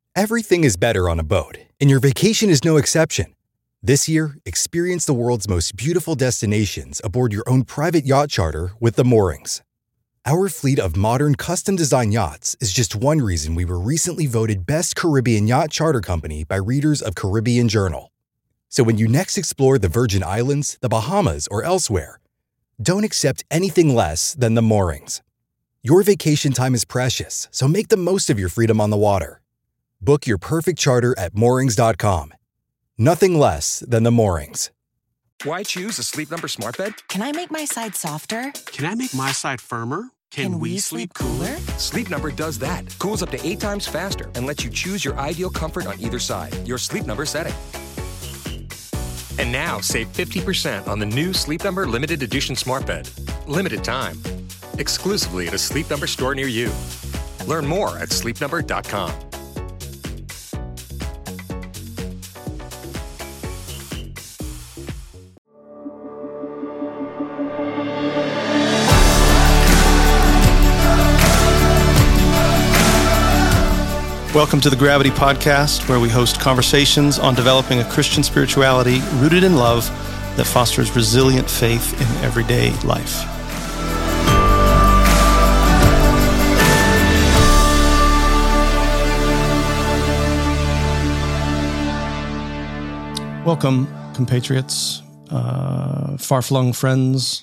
Everything is better on a boat, and your vacation is no exception. This year, experience the world's most beautiful destinations aboard your own private yacht charter with The Moorings. Our fleet of modern, custom-designed yachts is just one reason we were recently voted Best Caribbean Yacht Charter Company by readers of Caribbean Journal. So when you next explore the Virgin Islands, the Bahamas, or elsewhere, don't accept anything less than The Moorings. Your vacation time is precious, so make the most of your freedom on the water. Book your perfect charter at moorings.com. Nothing less than The Moorings. Why choose a Sleep Number smart bed? Can I make my side softer? Can I make my side firmer? Can we sleep cooler? Sleep Number does that. Cools up to 8 times faster and lets you choose your ideal comfort on either side. Your Sleep Number setting. And now save 50% on the new Sleep Number limited edition smart bed. Limited time. Exclusively at a Sleep Number store near you. Learn more at sleepnumber.com. Welcome to the Gravity Podcast, where we host conversations on developing a Christian spirituality rooted in love that fosters resilient faith in everyday life. Welcome, compatriots, far-flung friends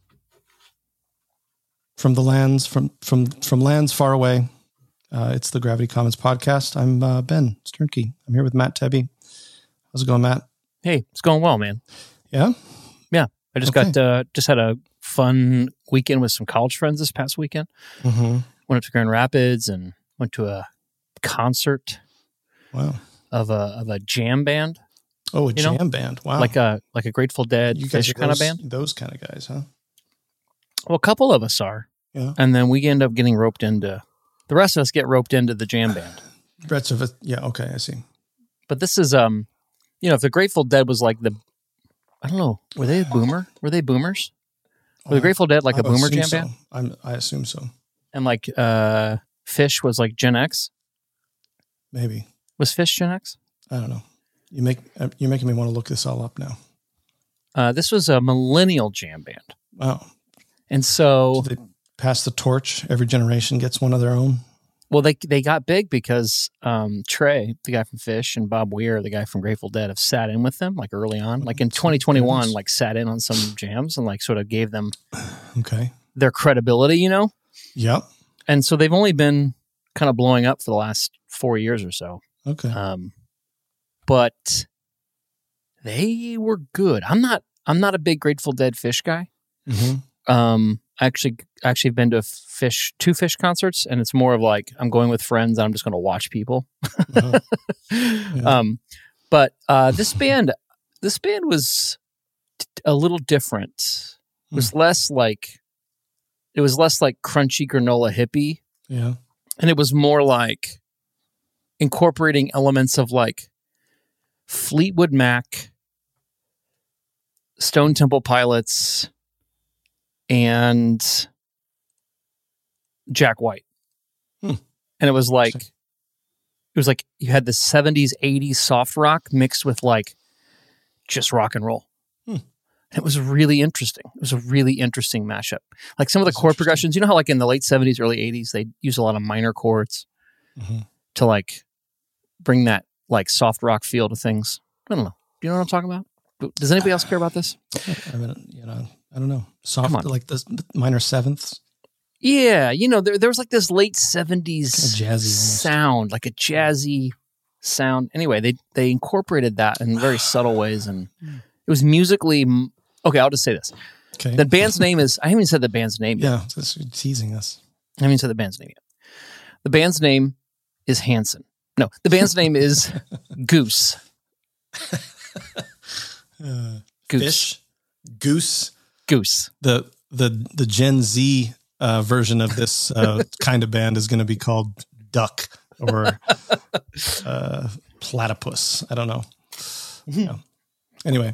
from the lands, from lands far away. It's the Gravity Commons podcast. I'm Ben Sternke. I'm here with Matt Tebby. How's it going, Matt? Hey, it's going well, man. Yeah? Yeah. I just had a fun weekend with some college friends this past weekend. Mm-hmm. Went up to Grand Rapids and went to a concert. Wow. Of a jam band. Oh, a jam band. Wow. Like a Grateful Dead, you guys Fish kind of band. Those kind of guys, huh? Well, a couple of us are. Yeah. And then we end up getting roped into. The rest of us get roped into the jam band. Rest of it, yeah, okay, I see. But this is, if the Grateful Dead was like I don't know, were they a boomer? Were they boomers? Were the Grateful Dead like a boomer jam band? I assume so. And like Fish was like Gen X? Maybe. Was Fish Gen X? I don't know. You're making me want to look this all up now. This was a millennial jam band. Wow. And so... Did they pass the torch? Every generation gets one of their own? Well, they got big because Trey, the guy from Fish, and Bob Weir, the guy from Grateful Dead, have sat in with them like early on. Like in 2021, like sat in on some jams and like sort of gave them their credibility, you know? Yep. And so they've only been kind of blowing up for the last 4 years or so. Okay. But they were good. I'm not a big Grateful Dead Fish guy. Mm-hmm. I actually been to two Fish concerts, and it's more of like I'm going with friends and I'm just going to watch people. Uh-huh. Yeah. But this band was a little different. It was less like crunchy granola hippie. Yeah. And it was more like incorporating elements of like Fleetwood Mac, Stone Temple Pilots, and Jack White. And it was like you had the 70s, 80s soft rock mixed with like just rock and roll. And it was really interesting. It was a really interesting mashup. Like some of the chord progressions, you know how like in the late 70s, early 80s, they use a lot of minor chords to like bring that like soft rock feel to things. I don't know. Do you know what I'm talking about? Does anybody else care about this? I mean, I don't know. Soft, like the minor sevenths. Yeah, there was like this late 70s jazzy sound, like a jazzy sound. Anyway, they incorporated that in very subtle ways, and it was musically okay. I'll just say this: okay, the band's name is. I haven't even said the band's name yet. Yeah, that's teasing us. I haven't even said the band's name yet. The band's name is Hanson. No, the band's name is Goose. Fish, Goose. The Gen Z version of this kind of band is going to be called Duck or Platypus. I don't know. Yeah. Anyway,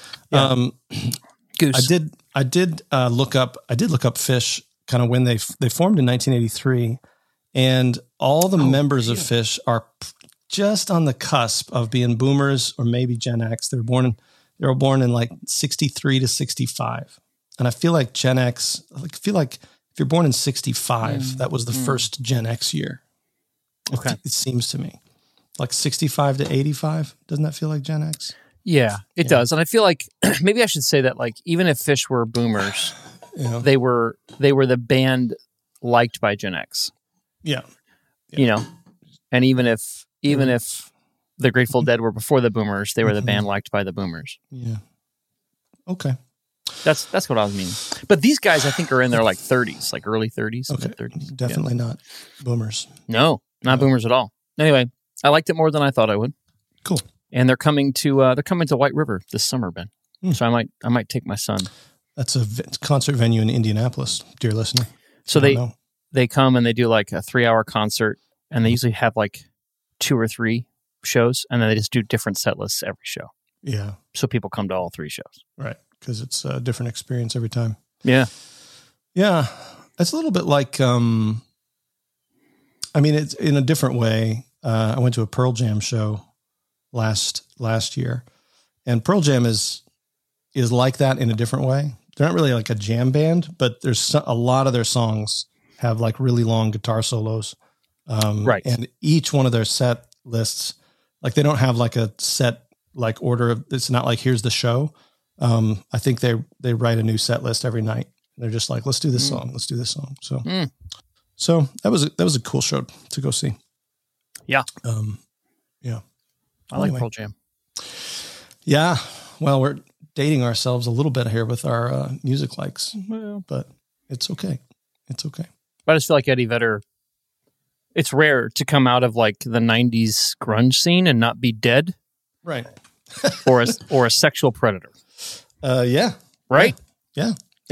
Goose. I did look up Fish kind of when they formed in 1983, and all the members of Fish are just on the cusp of being boomers or maybe Gen X. They were born in like 63 to 65. And I feel like Gen X, if you're born in 65, that was the first Gen X year. Okay. It seems to me. Like 65 to 85. Doesn't that feel like Gen X? Yeah, it does. And I feel like maybe I should say that, like, even if Phish were boomers, they were the band liked by Gen X. Yeah. You know, and even if the Grateful Dead were before the boomers, they were the band liked by the boomers. Yeah. Okay. That's what I was meaning. But these guys, I think, are in their like 30s, like early 30s, mid-30s. Definitely not boomers. No, not boomers at all. Anyway, I liked it more than I thought I would. Cool. And they're coming to White River this summer, Ben. So I might take my son. That's a concert venue in Indianapolis, dear listener. So they come and they do like a 3-hour concert, and they usually have like 2 or 3 shows, and then they just do different set lists every show. Yeah. So people come to all 3 shows. Right. Because it's a different experience every time. Yeah. Yeah. It's a little bit like, it's in a different way. I went to a Pearl Jam show last year, and Pearl Jam is like that in a different way. They're not really like a jam band, but there's a lot of their songs have like really long guitar solos. Right. And each one of their set lists, like they don't have like a set like order. It's not like, here's the show. I think they write a new set list every night. They're just like, let's do this song. Let's do this song. So that was a cool show to go see. Yeah. Yeah. I like Pearl Jam. Yeah. Well, we're dating ourselves a little bit here with our music likes, but it's okay. It's okay. But I just feel like Eddie Vedder, it's rare to come out of like the 90s grunge scene and not be dead. Right. or a sexual predator. Yeah. Right? Yeah.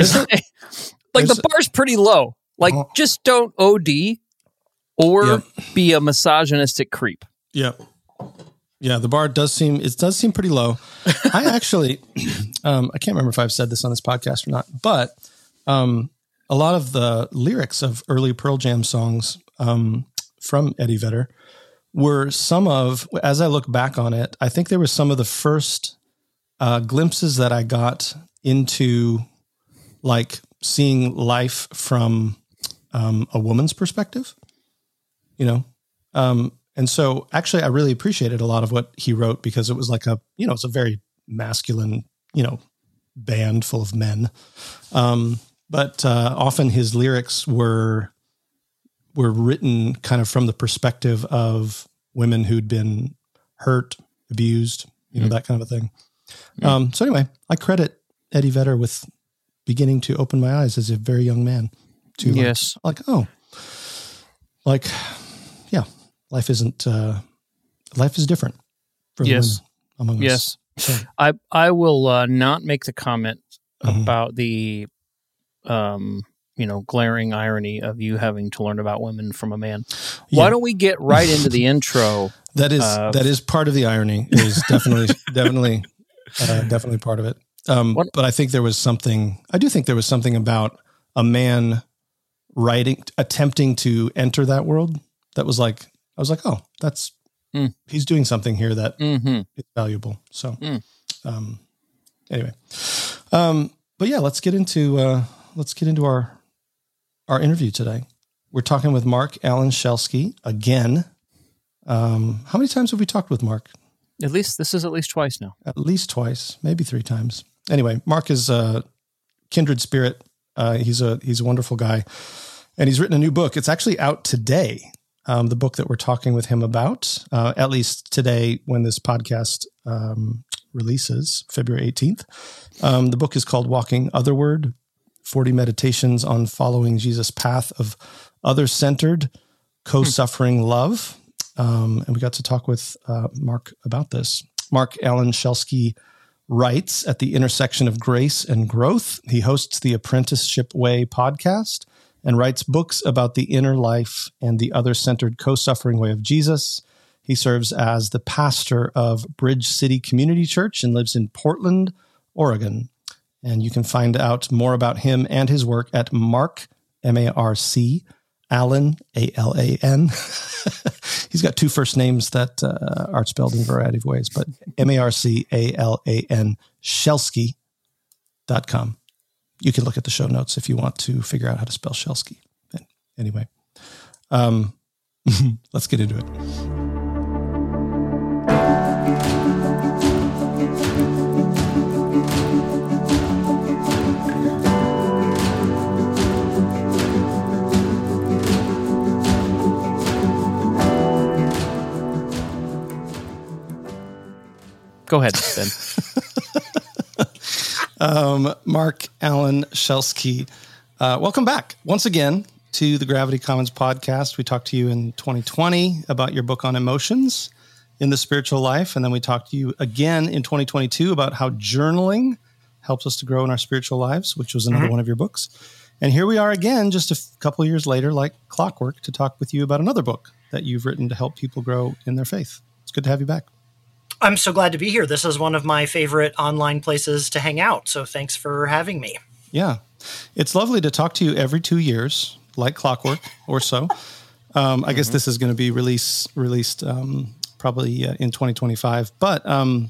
Like the bar's pretty low. Like just don't OD or be a misogynistic creep. Yeah. Yeah, the bar does seem pretty low. I actually I can't remember if I've said this on this podcast or not, but a lot of the lyrics of early Pearl Jam songs from Eddie Vedder were some of, as I look back on it, I think they were some of the first glimpses that I got into like seeing life from a woman's perspective, you know? And so actually I really appreciated a lot of what he wrote because it was like it's a very masculine, band full of men. But often his lyrics were written kind of from the perspective of women who'd been hurt, abused, that kind of a thing. So anyway, I credit Eddie Vedder with beginning to open my eyes as a very young man to life is different for women among us. Yes. So. I will not make the comment about the glaring irony of you having to learn about women from a man. Why don't we get right into the intro? That is part of the irony. It is definitely part of it. But I think there was something about a man attempting to enter that world that was like, I was like, oh, that's, he's doing something here that is valuable. So, anyway, but yeah, let's get into our interview today. We're talking with Mark Alan Shelsky again. How many times have we talked with Mark? This is at least twice now. At least twice, maybe 3 times. Anyway, Mark is a kindred spirit. He's a wonderful guy, and he's written a new book. It's actually out today. The book that we're talking with him about, at least today when this podcast releases, February 18th. The book is called Walking Otherward, 40 Meditations on Following Jesus' Path of Other-Centered, Co-Suffering Love. And we got to talk with Mark about this. Mark Alan Shelsky writes at the intersection of grace and growth. He hosts the Apprenticeship Way podcast and writes books about the inner life and the other-centered co-suffering way of Jesus. He serves as the pastor of Bridge City Community Church and lives in Portland, Oregon. And you can find out more about him and his work at Mark, M-A-R-C, Alan, A-L-A-N. He's got two first names that are spelled in a variety of ways, but M-A-R-C-A-L-A-N, Shelsky.com. You can look at the show notes if you want to figure out how to spell Shelsky. Anyway, let's get into it. Go ahead, Ben. Mark Alan Shelsky, welcome back once again to the Gravity Commons podcast. We talked to you in 2020 about your book on emotions in the spiritual life. And then we talked to you again in 2022 about how journaling helps us to grow in our spiritual lives, which was another one of your books. And here we are again, just a couple of years later, like clockwork, to talk with you about another book that you've written to help people grow in their faith. It's good to have you back. I'm so glad to be here. This is one of my favorite online places to hang out. So thanks for having me. Yeah. It's lovely to talk to you every 2 years, like clockwork or so. I guess this is going to be released probably in 2025. But do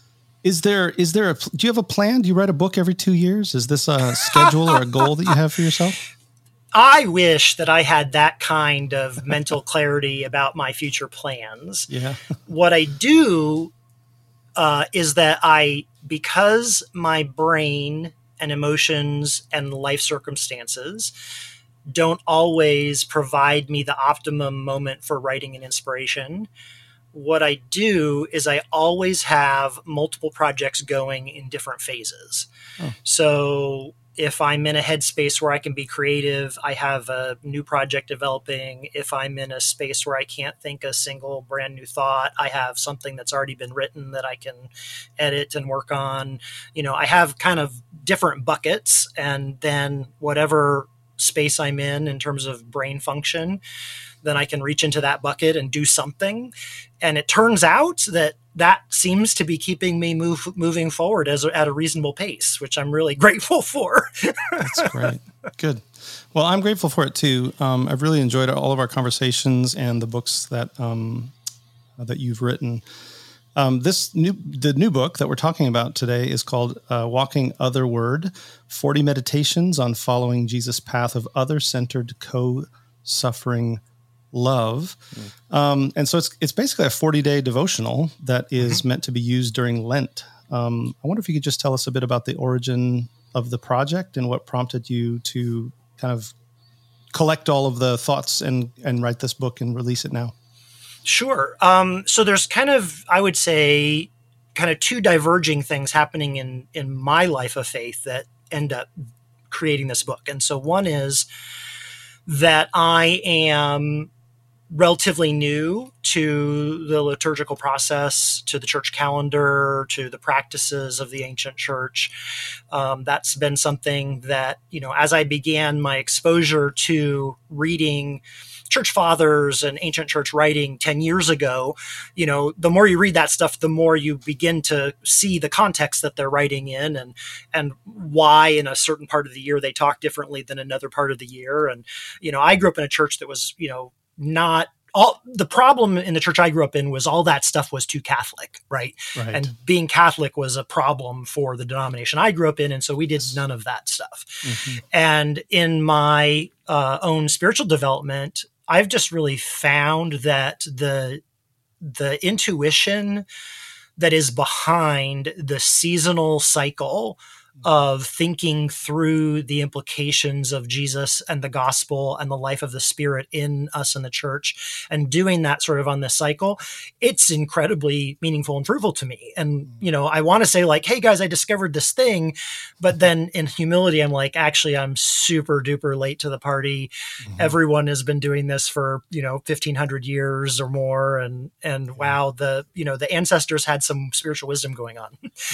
you have a plan? Do you write a book every 2 years? Is this a schedule or a goal that you have for yourself? I wish that I had that kind of mental clarity about my future plans. Yeah. What I do is that because my brain and emotions and life circumstances don't always provide me the optimum moment for writing and inspiration, what I do is I always have multiple projects going in different phases. Oh. So if I'm in a headspace where I can be creative, I have a new project developing. If I'm in a space where I can't think a single brand new thought, I have something that's already been written that I can edit and work on. I have kind of different buckets, and then whatever space I'm in terms of brain function, then I can reach into that bucket and do something. And it turns out that seems to be keeping me moving forward at a reasonable pace, which I'm really grateful for. That's great. Good. Well, I'm grateful for it too. I've really enjoyed all of our conversations and the books that you've written. The new book that we're talking about today is called Walking Otherward, 40 Meditations on Following Jesus' Path of Other-Centered Co-Suffering Love. And so it's basically a 40-day devotional that is meant to be used during Lent. I wonder if you could just tell us a bit about the origin of the project and what prompted you to kind of collect all of the thoughts and write this book and release it now. Sure. So there's I would say, two diverging things happening in my life of faith that end up creating this book. And so one is that I am relatively new to the liturgical process, to the church calendar, to the practices of the ancient church. That's been something that, as I began my exposure to reading church fathers and ancient church writing 10 years ago, the more you read that stuff, the more you begin to see the context that they're writing in and why in a certain part of the year they talk differently than another part of the year. And, I grew up in a church that was, not all the problem in the church I grew up in was all that stuff was too Catholic, right? And being Catholic was a problem for the denomination I grew up in. And so we did none of that stuff. And in my own spiritual development, I've just really found that the intuition that is behind the seasonal cycle of thinking through the implications of Jesus and the gospel and the life of the Spirit in us in the church and doing that sort of on this cycle, it's incredibly meaningful and fruitful to me. And, I want to say like, hey guys, I discovered this thing, but then in humility, I'm like, actually, I'm super duper late to the party. Everyone has been doing this for, 1500 years or more. And wow, the ancestors had some spiritual wisdom going on.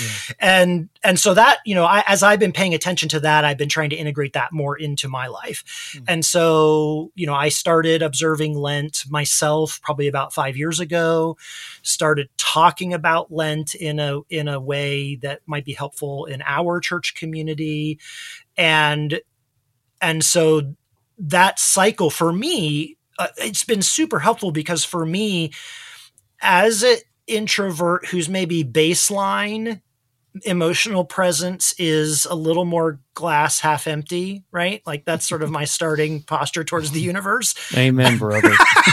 And so that, as I've been paying attention to that, I've been trying to integrate that more into my life. And so, I started observing Lent myself probably about 5 years ago, started talking about Lent in a way that might be helpful in our church community. And so that cycle for me, it's been super helpful because for me, as an introvert who's maybe baseline emotional presence is a little more glass half empty, right? Like that's sort of my starting posture towards the universe. Amen, brother.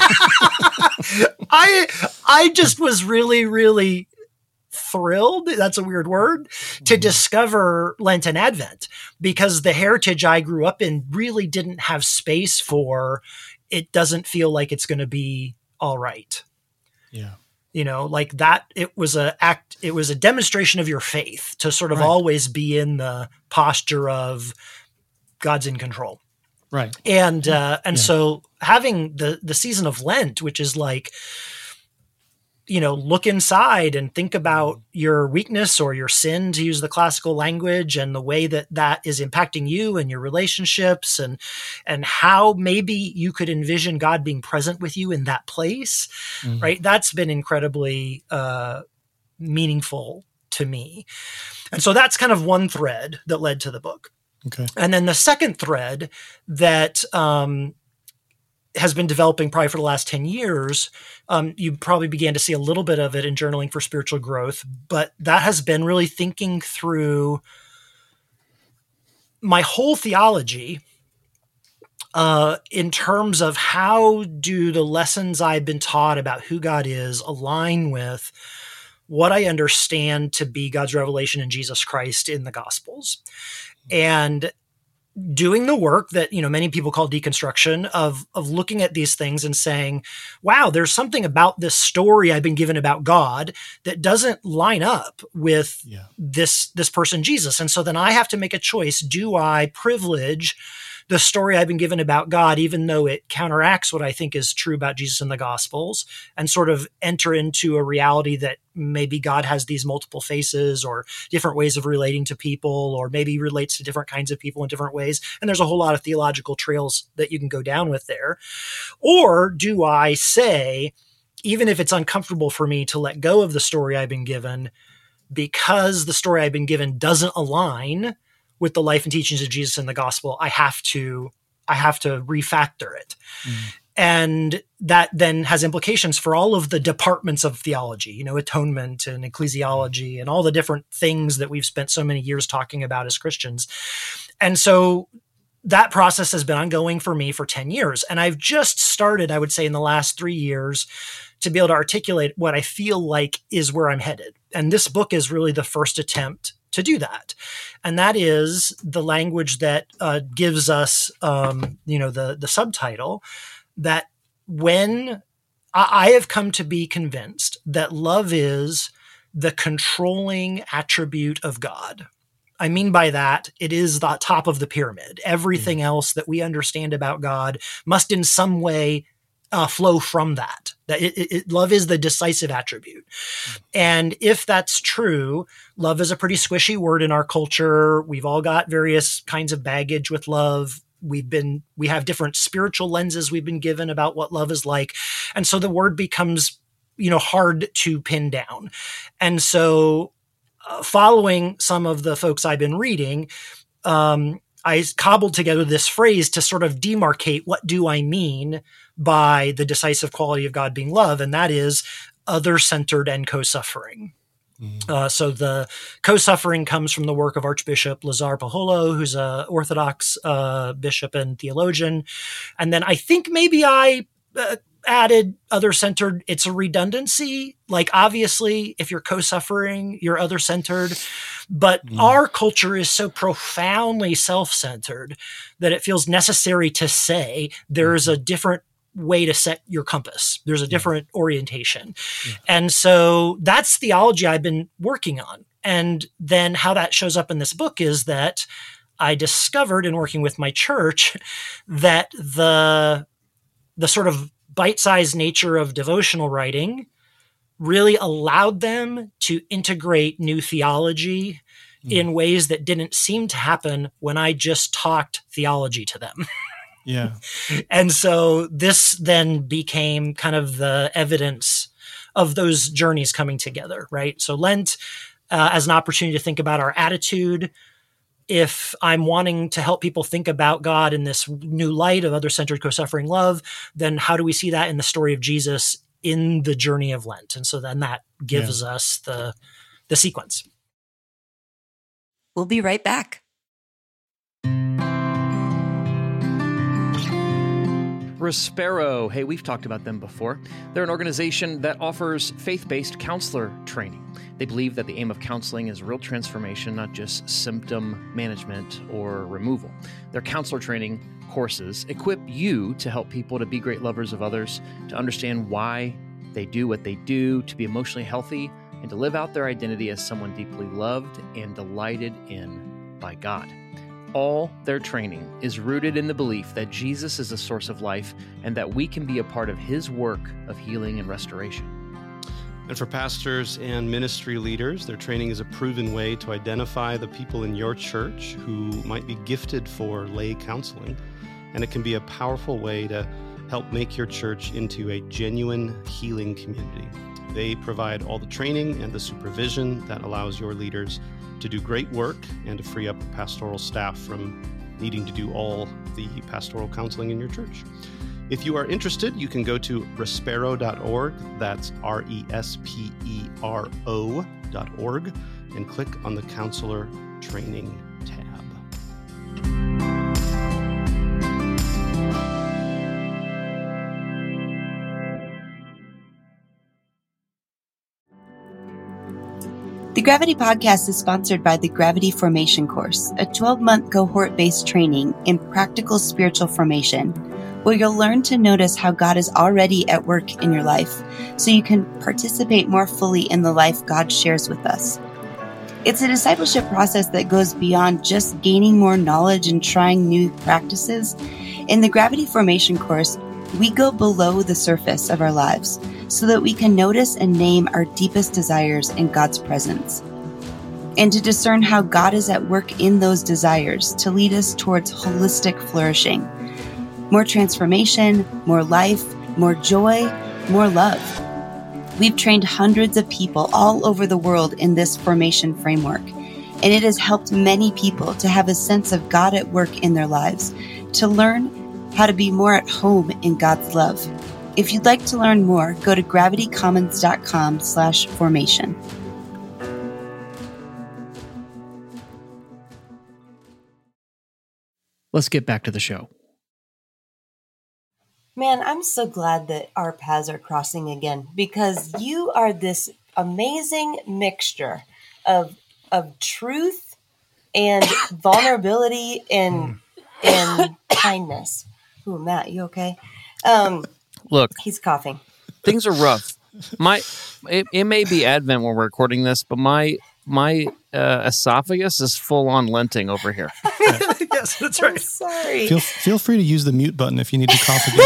I just was really, really thrilled, that's a weird word, to discover Lent and Advent, because the heritage I grew up in really didn't have space for, it doesn't feel like it's going to be all right. Yeah. You know, like that, it was a demonstration of your faith to sort of always be in the posture of God's in control. Right. And so having the season of Lent, which is like, you know, look inside and think about your weakness or your sin, to use the classical language, and the way that that is impacting you and your relationships, and how maybe you could envision God being present with you in that place, right? That's been incredibly meaningful to me. And so that's kind of one thread that led to the book. Okay. And then the second thread that has been developing probably for the last 10 years. You probably began to see a little bit of it in Journaling for Spiritual Growth, but that has been really thinking through my whole theology in terms of how do the lessons I've been taught about who God is align with what I understand to be God's revelation in Jesus Christ in the Gospels. And doing the work that, you know, many people call deconstruction of looking at these things and saying, wow, there's something about this story I've been given about God that doesn't line up with this person, Jesus. And so then I have to make a choice. Do I privilege the story I've been given about God, even though it counteracts what I think is true about Jesus in the Gospels, and sort of enter into a reality that maybe God has these multiple faces or different ways of relating to people, or maybe relates to different kinds of people in different ways. And there's a whole lot of theological trails that you can go down with there. Or do I say, even if it's uncomfortable for me to let go of the story I've been given, because the story I've been given doesn't align with the life and teachings of Jesus in the gospel, I have to refactor it. And that then has implications for all of the departments of theology, you know, atonement and ecclesiology and all the different things that we've spent so many years talking about as Christians. And so that process has been ongoing for me for 10 years. And I've just started, I would say, in the last 3 years to be able to articulate what I feel like is where I'm headed. And this book is really the first attempt to do that. And that is the language that gives us, the subtitle, that when I have come to be convinced that love is the controlling attribute of God. I mean by that, it is the top of the pyramid. Everything else that we understand about God must in some way flow from that. Love is the decisive attribute. And if that's true, love is a pretty squishy word in our culture. We've all got various kinds of baggage with love. We have different spiritual lenses we've been given about what love is like. And so the word becomes, hard to pin down. And so following some of the folks I've been reading, I cobbled together this phrase to sort of demarcate what do I mean by the decisive quality of God being love, and that is other-centered and co-suffering. So the co-suffering comes from the work of Archbishop Lazar Paholo, who's an Orthodox bishop and theologian. And then I think maybe I added other-centered. It's a redundancy. Like, obviously, if you're co-suffering, you're other-centered. But our culture is so profoundly self-centered that it feels necessary to say there's a different way to set your compass. There's a different orientation. And so that's theology I've been working on. And then how that shows up in this book is that I discovered in working with my church that the sort of bite-sized nature of devotional writing really allowed them to integrate new theology in ways that didn't seem to happen when I just talked theology to them. Yeah. And so this then became kind of the evidence of those journeys coming together, right? So Lent as an opportunity to think about our attitude if I'm wanting to help people think about God in this new light of other-centered, co-suffering love, then how do we see that in the story of Jesus in the journey of Lent? And so then that gives us the sequence. We'll be right back. Respero. Hey, we've talked about them before. They're an organization that offers faith-based counselor training. They believe that the aim of counseling is real transformation, not just symptom management or removal. Their counselor training courses equip you to help people to be great lovers of others, to understand why they do what they do, to be emotionally healthy, and to live out their identity as someone deeply loved and delighted in by God. All their training is rooted in the belief that Jesus is the source of life and that we can be a part of his work of healing and restoration. And for pastors and ministry leaders, their training is a proven way to identify the people in your church who might be gifted for lay counseling. And it can be a powerful way to help make your church into a genuine healing community. They provide all the training and the supervision that allows your leaders to do great work and to free up the pastoral staff from needing to do all the pastoral counseling in your church. If you are interested, you can go to respero.org, that's RESPERO.org, and click on the Counselor Training tab. The Gravity Podcast is sponsored by the Gravity Formation Course, a 12-month cohort-based training in practical spiritual formation, where you'll learn to notice how God is already at work in your life, so you can participate more fully in the life God shares with us. It's a discipleship process that goes beyond just gaining more knowledge and trying new practices. In the Gravity Formation Course, we go below the surface of our lives so that we can notice and name our deepest desires in God's presence, and to discern how God is at work in those desires to lead us towards holistic flourishing. More transformation, more life, more joy, more love. We've trained hundreds of people all over the world in this formation framework, and it has helped many people to have a sense of God at work in their lives, to learn how to be more at home in God's love. If you'd like to learn more, go to gravitycommons.com/formation. Let's get back to the show. Man, I'm so glad that our paths are crossing again, because you are this amazing mixture of truth and vulnerability and kindness. Ooh, Matt, you okay? Look, he's coughing. Things are rough. It may be Advent when we're recording this, but my esophagus is full on lenting over here. Yes, that's right. I'm sorry. Feel free to use the mute button if you need to cough again.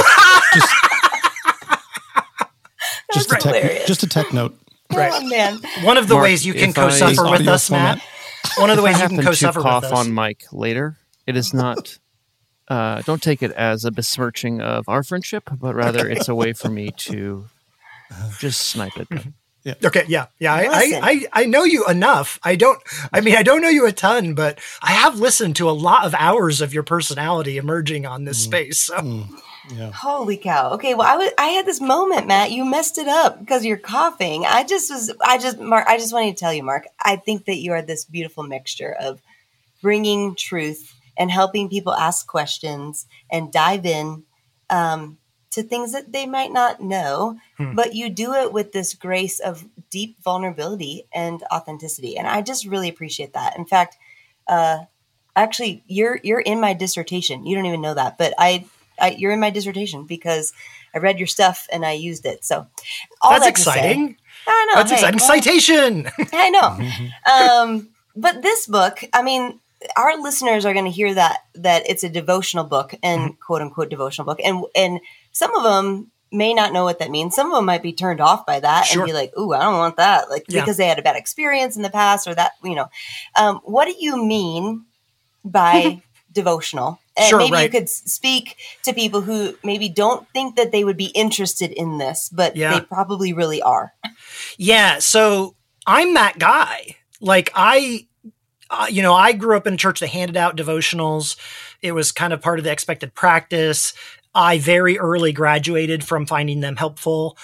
Just a tech note. Right. Oh, man. One of the Mark, ways you can if co-suffer with us, format. Matt. One of the ways you can happen co-suffer to cough with us. on Mike later, it is not. Don't take it as a besmirching of our friendship, but rather it's a way for me to just snipe it. Yeah. Okay. Yeah. I know you enough. I don't know you a ton, but I have listened to a lot of hours of your personality emerging on this space. So. Yeah. Holy cow. Okay. Well, I had this moment, Matt, you messed it up because you're coughing. Mark, I just wanted to tell you, Mark, I think that you are this beautiful mixture of bringing truth and helping people ask questions and dive in to things that they might not know, but you do it with this grace of deep vulnerability and authenticity. And I just really appreciate that. In fact, actually, you're in my dissertation. You don't even know that, but you're in my dissertation because I read your stuff and I used it. So that's exciting. I know. That's exciting. Well, citation. I know. But this book, I mean, our listeners are going to hear that it's a devotional book and quote unquote devotional book. And some of them may not know what that means. Some of them might be turned off by that and be like, ooh, I don't want that. Because they had a bad experience in the past or that, what do you mean by devotional? And maybe you could speak to people who maybe don't think that they would be interested in this, but they probably really are. Yeah. So I'm that guy. Like I grew up in a church that handed out devotionals. It was kind of part of the expected practice. I very early graduated from finding them helpful.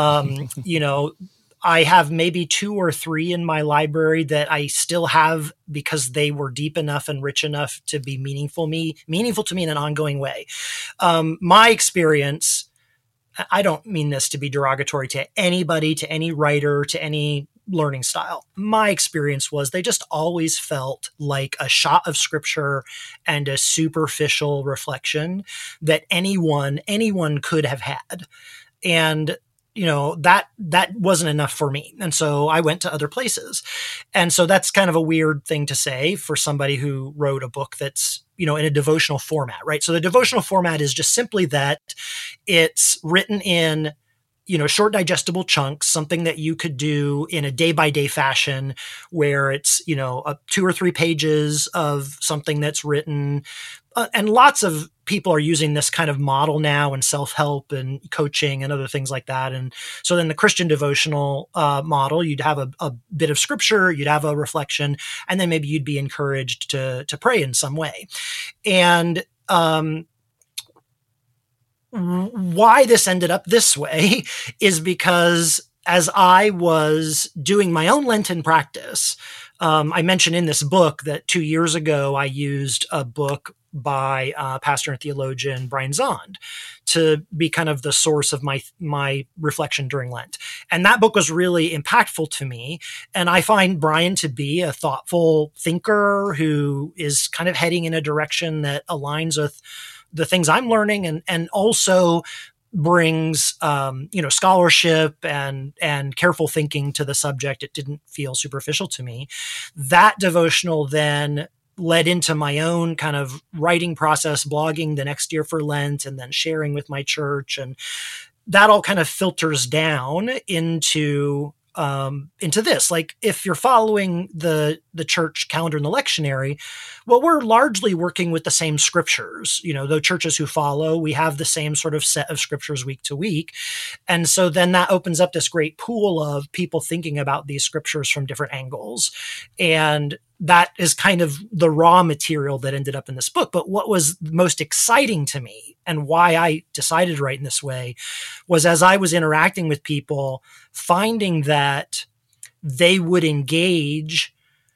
I have maybe 2 or 3 in my library that I still have because they were deep enough and rich enough to be meaningful to me in an ongoing way. My experience, I don't mean this to be derogatory to anybody, to any writer, to any learning style. My experience was they just always felt like a shot of scripture and a superficial reflection that anyone could have had. And that wasn't enough for me. And so I went to other places. And so that's kind of a weird thing to say for somebody who wrote a book that's, in a devotional format, right? So the devotional format is just simply that it's written in, short digestible chunks, something that you could do in a day-by-day fashion where it's, 2 or 3 pages of something that's written. And lots of people are using this kind of model now in self-help and coaching and other things like that. And so then the Christian devotional model, you'd have a bit of scripture, you'd have a reflection, and then maybe you'd be encouraged to pray in some way. And why this ended up this way is because as I was doing my own Lenten practice, I mentioned in this book that 2 years ago, I used a book by pastor and theologian Brian Zahnd to be kind of the source of my reflection during Lent. And that book was really impactful to me. And I find Brian to be a thoughtful thinker who is kind of heading in a direction that aligns with the things I'm learning and also brings, scholarship and careful thinking to the subject. It didn't feel superficial to me. That devotional then led into my own kind of writing process, blogging the next year for Lent, and then sharing with my church. And that all kind of filters down into this. Like if you're following the church calendar and the lectionary, well, we're largely working with the same scriptures. The churches who follow, we have the same sort of set of scriptures week to week. And so then that opens up this great pool of people thinking about these scriptures from different angles. And that is kind of the raw material that ended up in this book. But what was most exciting to me and why I decided to write in this way was as I was interacting with people, finding that they would engage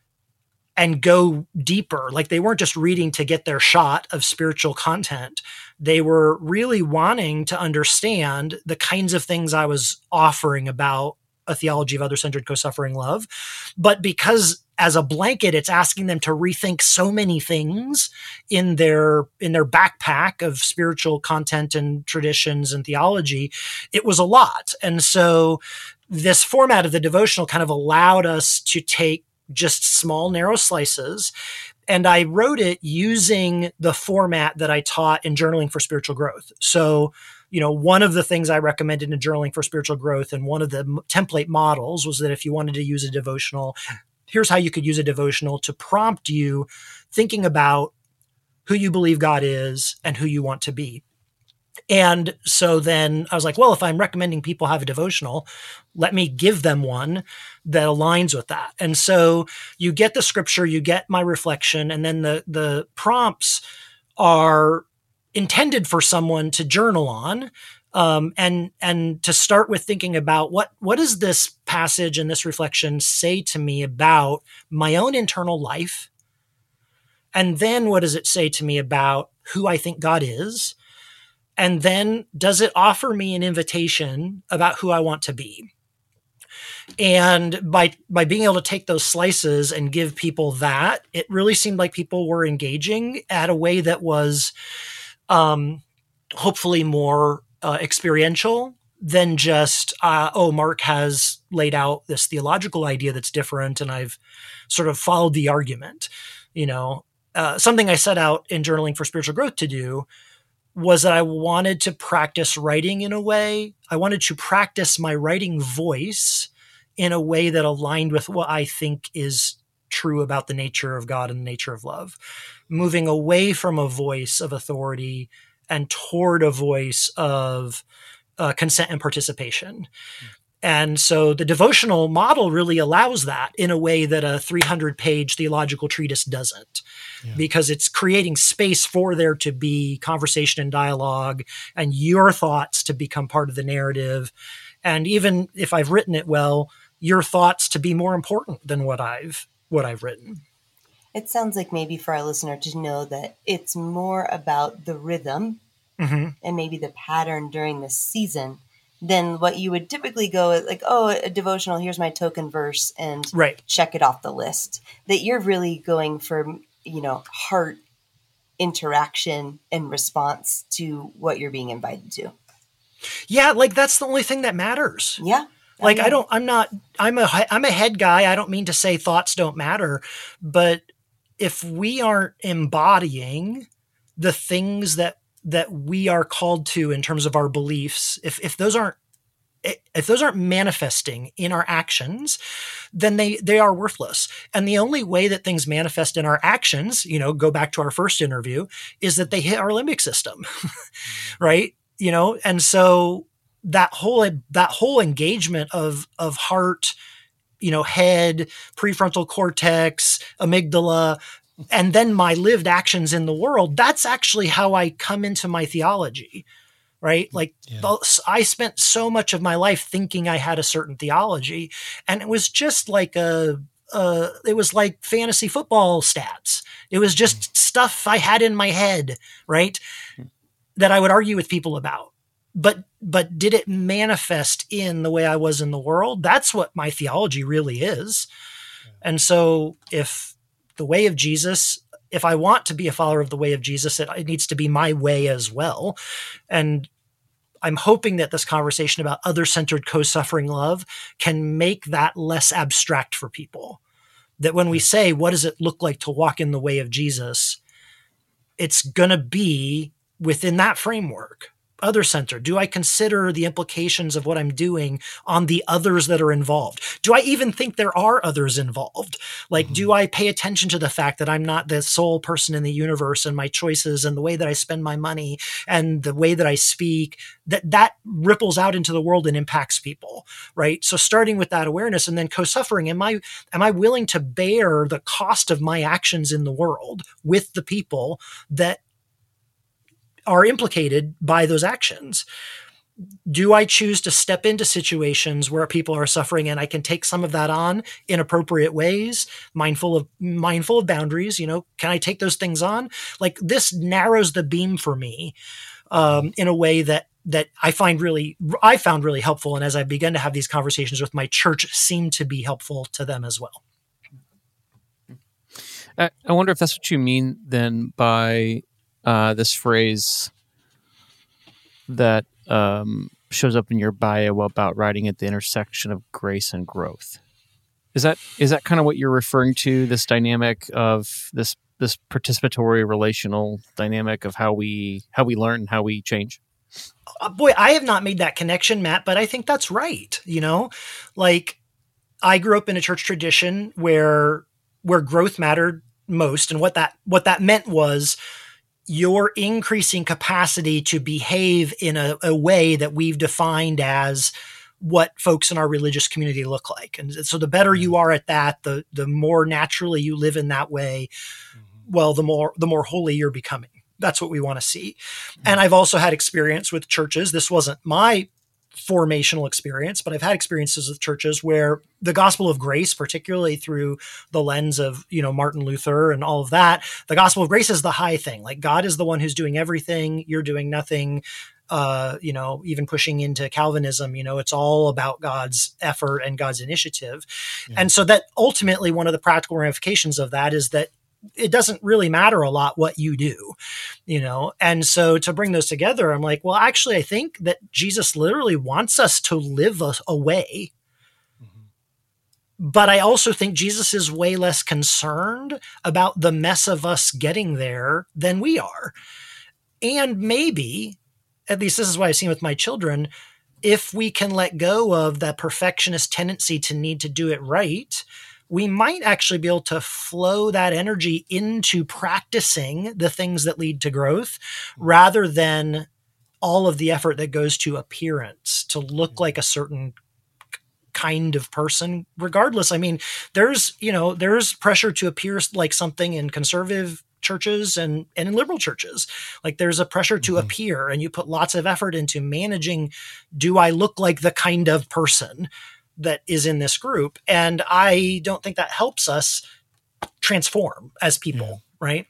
and go deeper. Like they weren't just reading to get their shot of spiritual content. They were really wanting to understand the kinds of things I was offering about a theology of other-centered co-suffering love. But because as a blanket, it's asking them to rethink so many things in their backpack of spiritual content and traditions and theology, it was a lot. And so this format of the devotional kind of allowed us to take just small, narrow slices. And I wrote it using the format that I taught in Journaling for Spiritual Growth. So, one of the things I recommended in Journaling for Spiritual Growth and one of the template models was that if you wanted to use a devotional, here's how you could use a devotional to prompt you thinking about who you believe God is and who you want to be. And so then I was like, well, if I'm recommending people have a devotional, let me give them one that aligns with that. And so you get the scripture, you get my reflection, and then the prompts are intended for someone to journal on, and to start with thinking about what does this passage and this reflection say to me about my own internal life? And then what does it say to me about who I think God is? And then does it offer me an invitation about who I want to be? And by being able to take those slices and give people that, it really seemed like people were engaging at a way that was hopefully more experiential than just, Mark has laid out this theological idea that's different and I've sort of followed the argument. Something I set out in Journaling for Spiritual Growth to do was that I wanted to practice writing in a way. I wanted to practice my writing voice in a way that aligned with what I think is true about the nature of God and the nature of love, moving away from a voice of authority and toward a voice of consent and participation. And so the devotional model really allows that in a way that a 300-page theological treatise doesn't, because it's creating space for there to be conversation and dialogue and your thoughts to become part of the narrative. And even if I've written it well, your thoughts to be more important than what I've written. It sounds like maybe for our listener to know that it's more about the rhythm and maybe the pattern during the season than what you would typically go like, oh, a devotional, here's my token verse and check it off the list. That you're really going for, heart interaction and response to what you're being invited to. Yeah, like that's the only thing that matters. Yeah. Like I'm a head guy. I don't mean to say thoughts don't matter, but if we aren't embodying the things that we are called to in terms of our beliefs, if those aren't manifesting in our actions, then they are worthless. And the only way that things manifest in our actions, go back to our first interview, is that they hit our limbic system, right? And so that whole engagement of heart, head, prefrontal cortex, amygdala, and then my lived actions in the world, that's actually how I come into my theology, right? Like I spent so much of my life thinking I had a certain theology, and it was just like it was like fantasy football stats. It was just stuff I had in my head, right? That I would argue with people about. But did it manifest in the way I was in the world? That's what my theology really is. And so if the way of Jesus, if I want to be a follower of the way of Jesus, it needs to be my way as well. And I'm hoping that this conversation about other-centered co-suffering love can make that less abstract for people. That when we say, what does it look like to walk in the way of Jesus? It's going to be within that framework. Other-centered. Do I consider the implications of what I'm doing on the others that are involved? Do I even think there are others involved? Like, do I pay attention to the fact that I'm not the sole person in the universe, and my choices and the way that I spend my money and the way that I speak, that ripples out into the world and impacts people, right? So starting with that awareness, and then co-suffering, am I willing to bear the cost of my actions in the world with the people that are implicated by those actions? Do I choose to step into situations where people are suffering and I can take some of that on in appropriate ways, mindful of boundaries? Can I take those things on? Like, this narrows the beam for me in a way that I found really helpful. And as I began to have these conversations with my church, seemed to be helpful to them as well. I wonder if that's what you mean then by this phrase that shows up in your bio about writing at the intersection of grace and growth. Is that kind of what you're referring to? This dynamic of this participatory relational dynamic of how we learn, how we change? Boy, I have not made that connection, Matt, but I think that's right. Like, I grew up in a church tradition where growth mattered most, and what that meant was your increasing capacity to behave in a way that we've defined as what folks in our religious community look like. And so the better you are at that, the more naturally you live in that way, well, the more holy you're becoming. That's what we want to see. And I've also had experience with churches. This wasn't my formational experience, but I've had experiences with churches where the gospel of grace, particularly through the lens of, Martin Luther and all of that, the gospel of grace is the high thing. Like, God is the one who's doing everything. You're doing nothing. Even pushing into Calvinism, it's all about God's effort and God's initiative. Yeah. And so that ultimately one of the practical ramifications of that is that it doesn't really matter a lot what you do, And so to bring those together, I'm like, well, actually, I think that Jesus literally wants us to live a way. But I also think Jesus is way less concerned about the mess of us getting there than we are. And maybe, at least this is what I've seen with my children, if we can let go of that perfectionist tendency to need to do it right, we might actually be able to flow that energy into practicing the things that lead to growth rather than all of the effort that goes to appearance, to look like a certain kind of person, regardless. I mean, there's pressure to appear like something in conservative churches and in liberal churches. Like there's a pressure to appear, and you put lots of effort into managing, do I look like the kind of person that is in this group? And I don't think that helps us transform as people, right?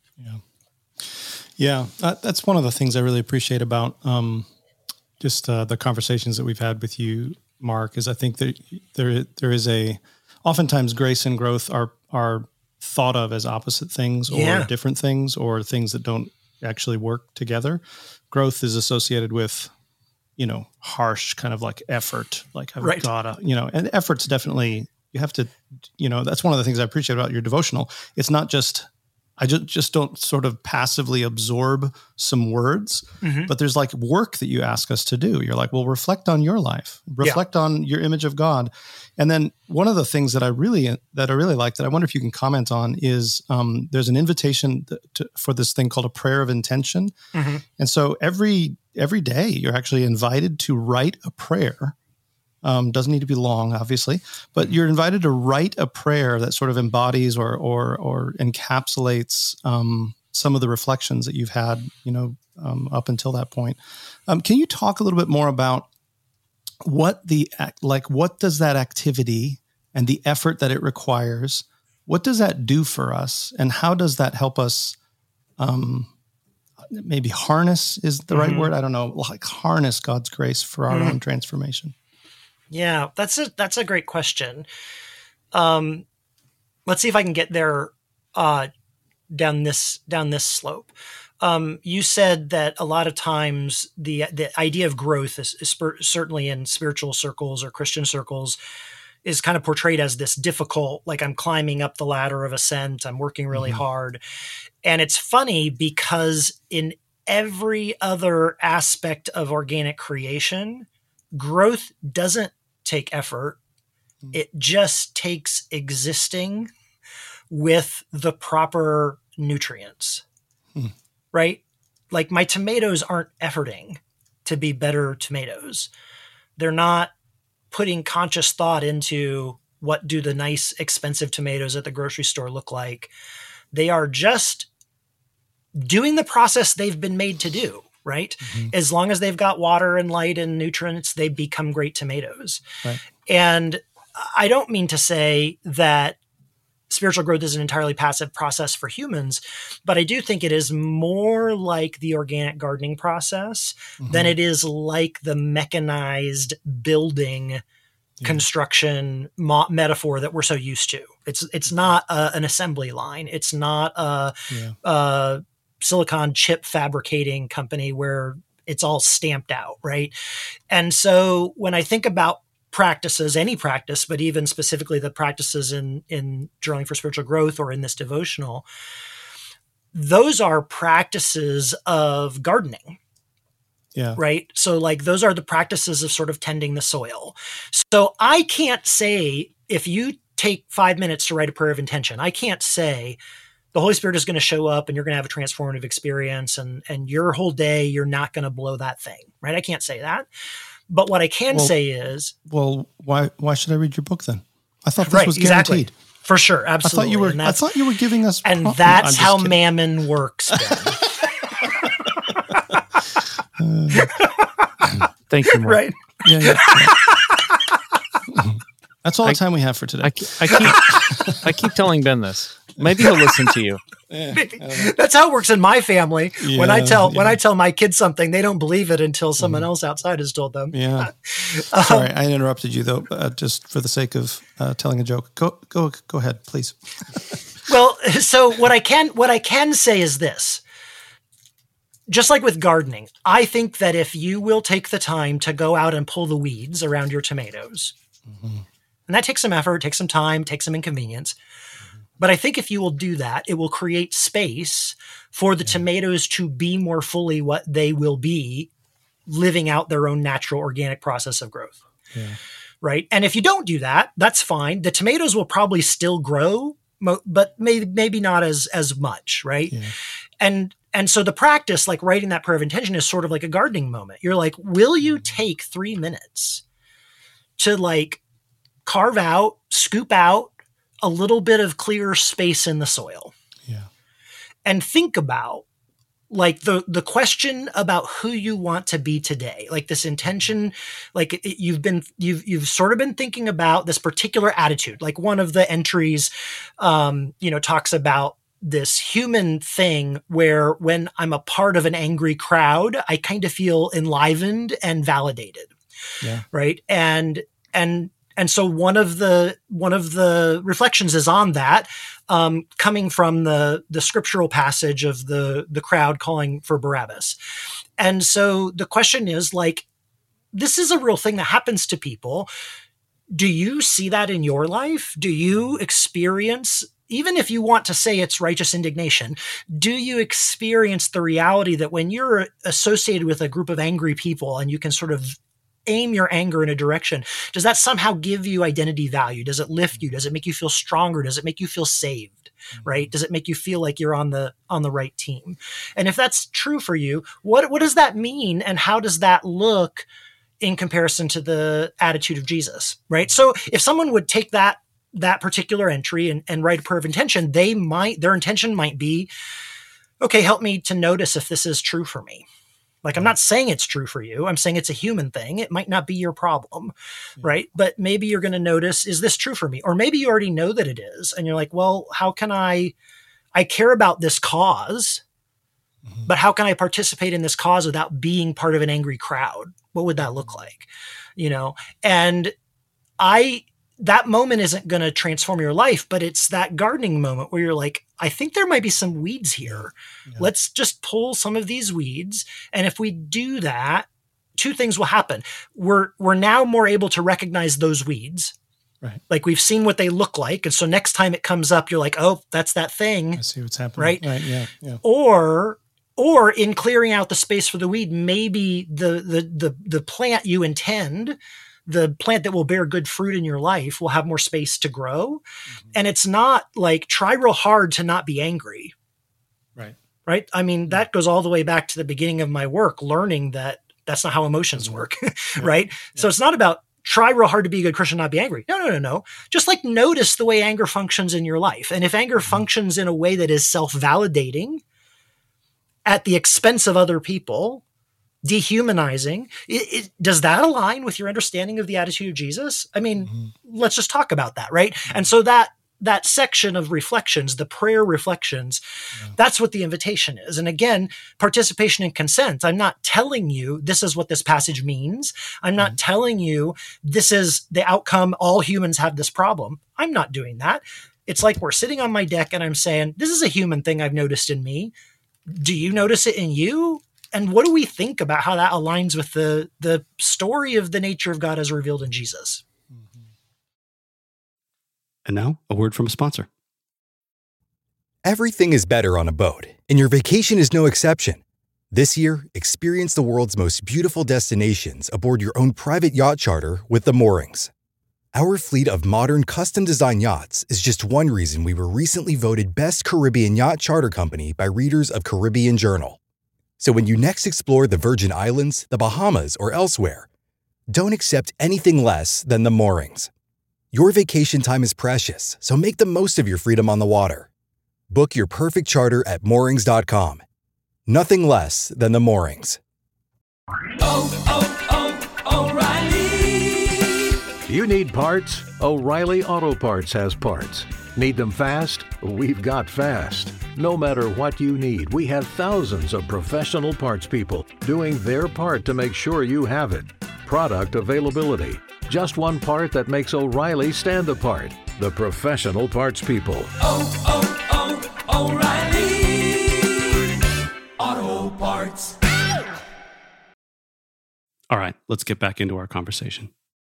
Yeah. That's one of the things I really appreciate about just the conversations that we've had with you, Mark, is I think that there is oftentimes grace and growth are thought of as opposite things or different things or things that don't actually work together. Growth is associated with, harsh kind of like effort, like I've gotta, and effort's definitely, you have to, that's one of the things I appreciate about your devotional. It's not just, I just don't sort of passively absorb some words, but there's like work that you ask us to do. You're like, well, reflect on your life, reflect on your image of God. And then one of the things that I really like that I wonder if you can comment on is there's an invitation for this thing called a prayer of intention. And so every day you're actually invited to write a prayer. Doesn't need to be long, obviously, but you're invited to write a prayer that sort of embodies or encapsulates some of the reflections that you've had, up until that point. Can you talk a little bit more about what does that activity and the effort that it requires, what does that do for us, and how does that help us? Maybe harness is the right word. I don't know, like harness God's grace for our own transformation. Yeah, that's a great question. Let's see if I can get there down this slope. You said that a lot of times the idea of growth is certainly in spiritual circles or Christian circles is kind of portrayed as this difficult, like I'm climbing up the ladder of ascent, I'm working really hard. And it's funny because in every other aspect of organic creation, growth doesn't take effort. It just takes existing with the proper nutrients, right? Like my tomatoes aren't efforting to be better tomatoes. They're not putting conscious thought into what do the nice, expensive tomatoes at the grocery store look like. They are just doing the process they've been made to do. Right? As long as they've got water and light and nutrients, they become great tomatoes. Right. And I don't mean to say that spiritual growth is an entirely passive process for humans, but I do think it is more like the organic gardening process than it is like the mechanized building construction metaphor that we're so used to. It's not an assembly line. It's not a silicon chip fabricating company where it's all stamped out, right? And so when I think about practices, any practice, but even specifically the practices in Journaling for Spiritual Growth or in this devotional, those are practices of gardening. Yeah. Right. So like those are the practices of sort of tending the soil. So I can't say if you take 5 minutes to write a prayer of intention, I can't say the Holy Spirit is going to show up and you're going to have a transformative experience and your whole day, you're not going to blow that thing, right? I can't say that. But what I can say is... Well, why should I read your book then? I thought this was guaranteed. Exactly. For sure, absolutely. I thought you were giving us... And that's how mammon works, Ben. Thank you, Mark. Right. Yeah. That's all the time we have for today. I keep telling Ben this. Maybe he'll listen to you. That's how it works in my family. Yeah, when I tell my kids something, they don't believe it until someone else outside has told them. Yeah. Sorry, I interrupted you though. Just for the sake of telling a joke. Go ahead, please. Well, so what I can say is this. Just like with gardening, I think that if you will take the time to go out and pull the weeds around your tomatoes, and that takes some effort, takes some time, takes some inconvenience. But I think if you will do that, it will create space for the tomatoes to be more fully what they will be, living out their own natural organic process of growth. Yeah. Right. And if you don't do that, that's fine. The tomatoes will probably still grow, but maybe not as much. Right. Yeah. And so the practice, like writing that prayer of intention, is sort of like a gardening moment. You're like, will you take 3 minutes to like scoop out a little bit of clear space in the soil. Yeah. And think about like the question about who you want to be today, like this intention, like you've sort of been thinking about this particular attitude. Like one of the entries, talks about this human thing where when I'm a part of an angry crowd, I kind of feel enlivened and validated. Yeah. Right. And so one of the reflections is on that, coming from the scriptural passage of the crowd calling for Barabbas. And so the question is like, this is a real thing that happens to people. Do you see that in your life? Do you experience, even if you want to say it's righteous indignation, do you experience the reality that when you're associated with a group of angry people and you can sort of aim your anger in a direction, does that somehow give you identity value? Does it lift you? Does it make you feel stronger? Does it make you feel saved? Right? Does it make you feel like you're on the right team? And if that's true for you, what does that mean? And how does that look in comparison to the attitude of Jesus? Right? So if someone would take that particular entry and write a prayer of intention, their intention might be, okay, help me to notice if this is true for me. Like, I'm not saying it's true for you. I'm saying it's a human thing. It might not be your problem, right? But maybe you're going to notice, is this true for me? Or maybe you already know that it is. And you're like, well, how can I care about this cause, but how can I participate in this cause without being part of an angry crowd? What would that look like? And that moment isn't going to transform your life, but it's that gardening moment where you're like, I think there might be some weeds here. Yeah. Let's just pull some of these weeds. And if we do that, two things will happen. We're now more able to recognize those weeds. Right. Like we've seen what they look like. And so next time it comes up, you're like, oh, that's that thing. I see what's happening. Right. Yeah. Or in clearing out the space for the weed, maybe the plant you intend, the plant that will bear good fruit in your life, will have more space to grow. Mm-hmm. And it's not like try real hard to not be angry. Right. I mean, that goes all the way back to the beginning of my work, learning that that's not how emotions work. Right. Yeah. So it's not about try real hard to be a good Christian, not be angry. No. Just like notice the way anger functions in your life. And if anger functions in a way that is self-validating at the expense of other people, dehumanizing, does that align with your understanding of the attitude of Jesus? I mean, let's just talk about that, right? And so that section of reflections, the prayer reflections, that's what the invitation is. And again, participation and consent. I'm not telling you this is what this passage means. I'm not telling you this is the outcome. All humans have this problem. I'm not doing that. It's like we're sitting on my deck and I'm saying, this is a human thing I've noticed in me. Do you notice it in you? And what do we think about how that aligns with the story of the nature of God as revealed in Jesus? And now, a word from a sponsor. Everything is better on a boat, and your vacation is no exception. This year, experience the world's most beautiful destinations aboard your own private yacht charter with The Moorings. Our fleet of modern, custom-designed yachts is just one reason we were recently voted Best Caribbean Yacht Charter Company by readers of Caribbean Journal. So when you next explore the Virgin Islands, the Bahamas, or elsewhere, don't accept anything less than The Moorings. Your vacation time is precious, so make the most of your freedom on the water. Book your perfect charter at moorings.com. Nothing less than The Moorings. O'Reilly! You need parts? O'Reilly Auto Parts has parts. Need them fast? We've got fast. No matter what you need, we have thousands of professional parts people doing their part to make sure you have it. Product availability. Just one part that makes O'Reilly stand apart. The professional parts people. O'Reilly Auto Parts. All right, let's get back into our conversation.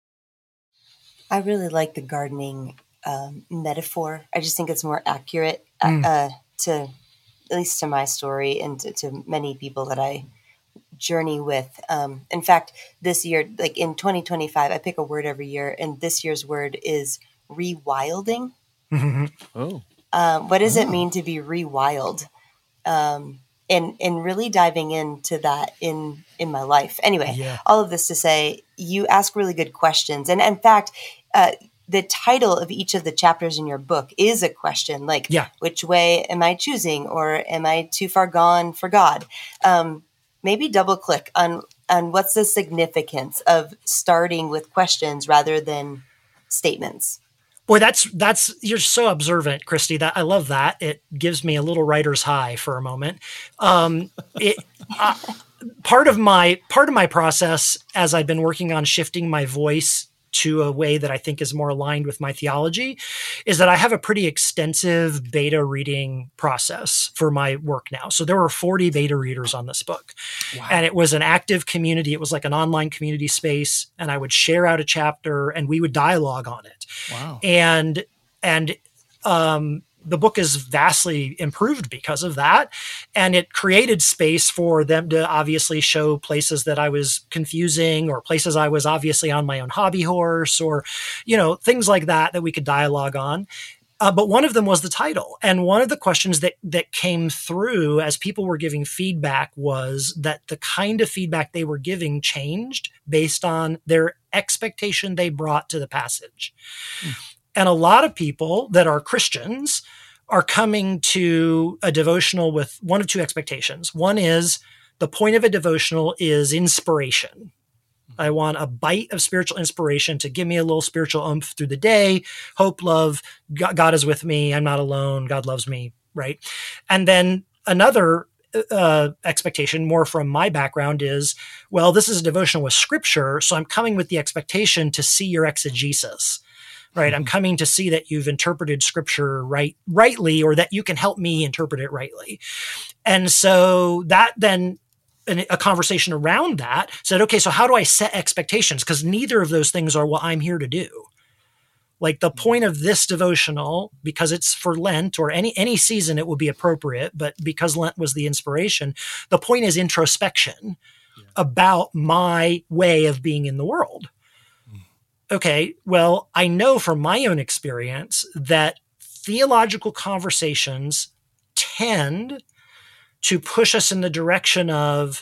I really like the gardening metaphor. I just think it's more accurate to, at least to my story and to many people that I journey with. In fact, this year, like in 2025, I pick a word every year, and this year's word is rewilding. Oh. What does it mean to be rewild? And really diving into that in my life. Anyway, all of this to say, you ask really good questions. And in fact, the title of each of the chapters in your book is a question, like, which way am I choosing, or am I too far gone for God? Maybe double click on what's the significance of starting with questions rather than statements. Boy, that's you're so observant, Christy. That I love that. It gives me a little writer's high for a moment. Part of my process, as I've been working on shifting my voice to a way that I think is more aligned with my theology, is that I have a pretty extensive beta reading process for my work now. So there were 40 beta readers on this book. Wow. And it was an active community. It was like an online community space, and I would share out a chapter and we would dialogue on it. Wow. And the book is vastly improved because of that. And it created space for them to obviously show places that I was confusing, or places I was obviously on my own hobby horse, or, things like that we could dialogue on. But one of them was the title. And one of the questions that came through as people were giving feedback was that the kind of feedback they were giving changed based on their expectation they brought to the passage. And a lot of people that are Christians are coming to a devotional with one of two expectations. One is the point of a devotional is inspiration. I want a bite of spiritual inspiration to give me a little spiritual oomph through the day. Hope, love, God is with me. I'm not alone. God loves me, right? And then another expectation, more from my background, is, well, this is a devotional with scripture, so I'm coming with the expectation to see your exegesis. Right. I'm coming to see that you've interpreted scripture rightly, or that you can help me interpret it rightly. And so that then a conversation around that said, okay, so how do I set expectations? Because neither of those things are what I'm here to do. Like the point of this devotional, because it's for Lent or any season, it will be appropriate. But because Lent was the inspiration, the point is introspection about my way of being in the world. Okay, well, I know from my own experience that theological conversations tend to push us in the direction of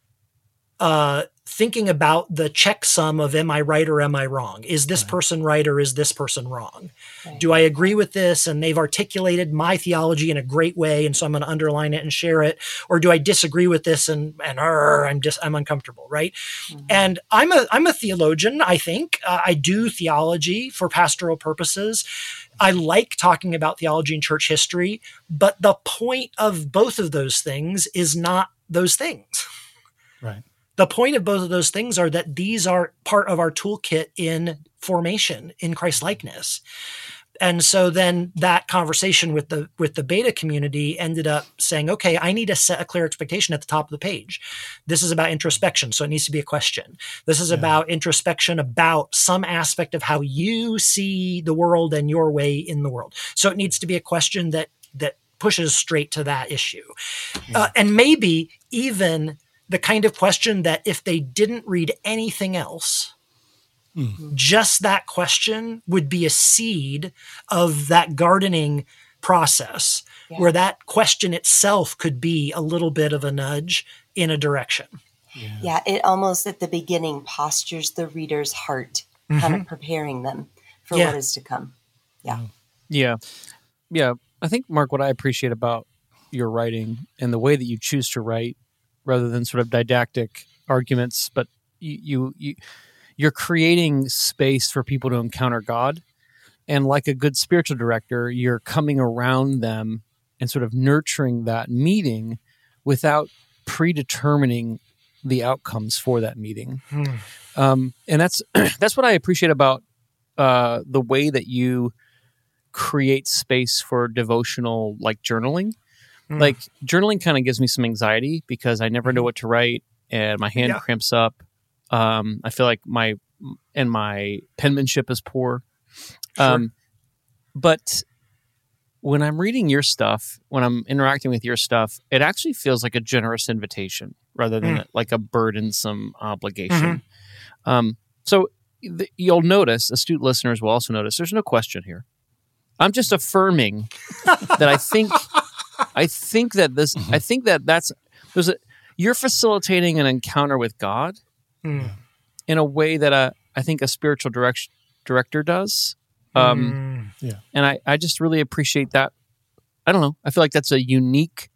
thinking about the checksum of, am I right or am I wrong? Is this person right or is this person wrong? Right. Do I agree with this? And they've articulated my theology in a great way, and so I'm going to underline it and share it. Or do I disagree with this and I'm uncomfortable, right? Mm-hmm. And I'm a theologian, I think. I do theology for pastoral purposes. I like talking about theology and church history, but the point of both of those things is not those things. Right. The point of both of those things are that these are part of our toolkit in formation, in Christ-likeness. And so then that conversation with the beta community ended up saying, okay, I need to set a clear expectation at the top of the page. This is about introspection, so it needs to be a question. This is about introspection about some aspect of how you see the world and your way in the world. So it needs to be a question that pushes straight to that issue. And maybe even the kind of question that if they didn't read anything else, just that question would be a seed of that gardening process, where that question itself could be a little bit of a nudge in a direction. Yeah, it almost at the beginning postures the reader's heart, kind of preparing them for what is to come. Yeah. I think, Mark, what I appreciate about your writing and the way that you choose to write, rather than sort of didactic arguments, but you're creating space for people to encounter God. And like a good spiritual director, you're coming around them and sort of nurturing that meeting without predetermining the outcomes for that meeting. And that's what I appreciate about the way that you create space for devotional, like journaling. Like journaling kind of gives me some anxiety because I never know what to write and my hand cramps up. I feel like my penmanship is poor. But when I'm reading your stuff, when I'm interacting with your stuff, it actually feels like a generous invitation rather than like a burdensome obligation. So you'll notice, astute listeners will also notice, there's no question here. I'm just affirming that you're facilitating an encounter with God in a way that I think a spiritual director does, And I just really appreciate that. I don't know. I feel like that's a unique,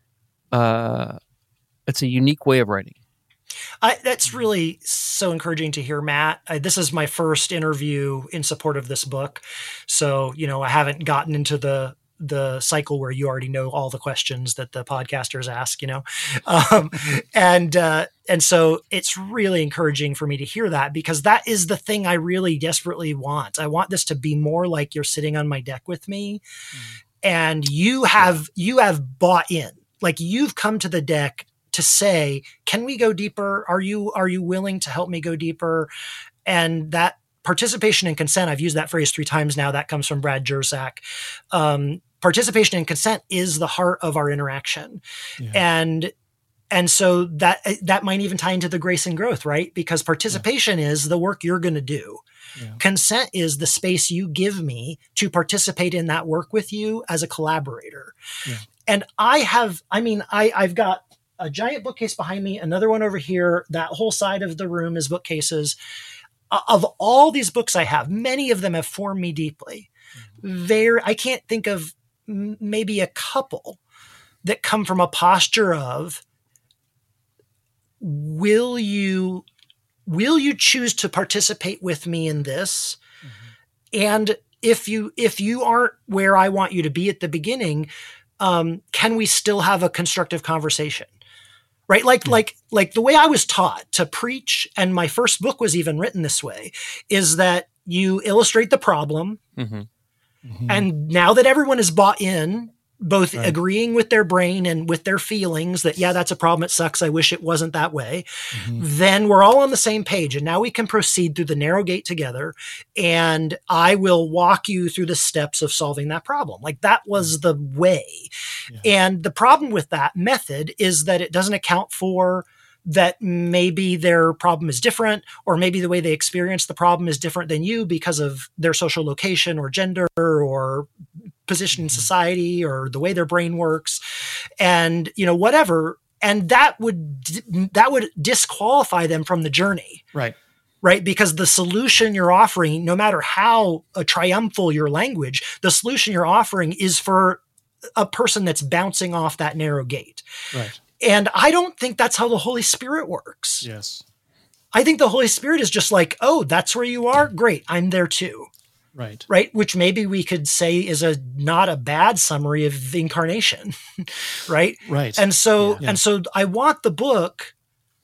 it's a unique way of writing. That's really so encouraging to hear, Matt. This is my first interview in support of this book. So, I haven't gotten into the cycle where you already know all the questions that the podcasters ask, and so it's really encouraging for me to hear that, because that is the thing I really desperately want. I want this to be more like you're sitting on my deck with me, and you have bought in, like you've come to the deck to say, can we go deeper? Are you willing to help me go deeper? And that participation and consent, I've used that phrase 3 times now. That comes from Brad Jersak. Participation and consent is the heart of our interaction. Yeah. And so that might even tie into the grace and growth, right? Because participation is the work you're going to do. Yeah. Consent is the space you give me to participate in that work with you as a collaborator. Yeah. And I've got a giant bookcase behind me, another one over here. That whole side of the room is bookcases. Of all these books I have, many of them have formed me deeply. I can't think of maybe a couple that come from a posture of, will you choose to participate with me in this? And if you aren't where I want you to be at the beginning, can we still have a constructive conversation? Right? Like the way I was taught to preach, and my first book was even written this way, is that you illustrate the problem. And now that everyone is bought in, both agreeing with their brain and with their feelings that, yeah, that's a problem, it sucks, I wish it wasn't that way, then we're all on the same page. And now we can proceed through the narrow gate together, and I will walk you through the steps of solving that problem. Like, that was the way. Yeah. And the problem with that method is that it doesn't account for that maybe their problem is different, or maybe the way they experience the problem is different than you because of their social location or gender or position in society or the way their brain works, and whatever. And that would disqualify them from the journey. Right? Because the solution you're offering, no matter how triumphal your language, the solution you're offering is for a person that's bouncing off that narrow gate. Right. And I don't think that's how the Holy Spirit works. Yes. I think the Holy Spirit is just like, oh, that's where you are? Great. I'm there too. Right. Right. Which maybe we could say is not a bad summary of the incarnation. Right. Right. And so I want the book.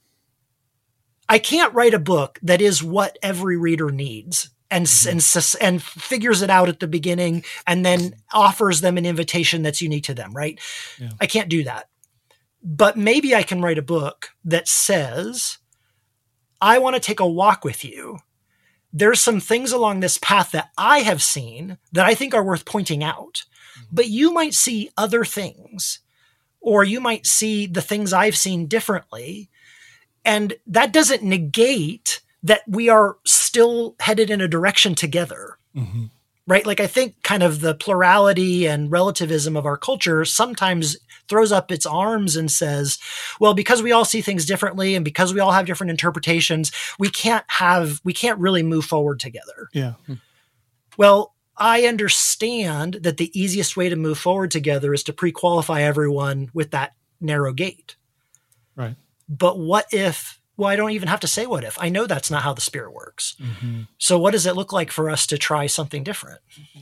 I can't write a book that is what every reader needs and figures it out at the beginning and then offers them an invitation that's unique to them. Right. Yeah. I can't do that. But maybe I can write a book that says, I want to take a walk with you. There's some things along this path that I have seen that I think are worth pointing out, but you might see other things, or you might see the things I've seen differently. And that doesn't negate that we are still headed in a direction together. Right? Like, I think kind of the plurality and relativism of our culture sometimes throws up its arms and says, well, because we all see things differently and because we all have different interpretations, we can't really move forward together. Yeah. Well, I understand that the easiest way to move forward together is to pre-qualify everyone with that narrow gate. Right. But what if, well, I don't even have to say what if. I know that's not how the Spirit works. So what does it look like for us to try something different?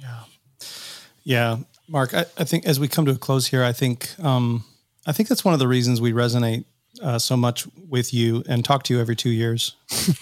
Yeah. Mark, I think as we come to a close here, I think that's one of the reasons we resonate so much with you and talk to you every 2 years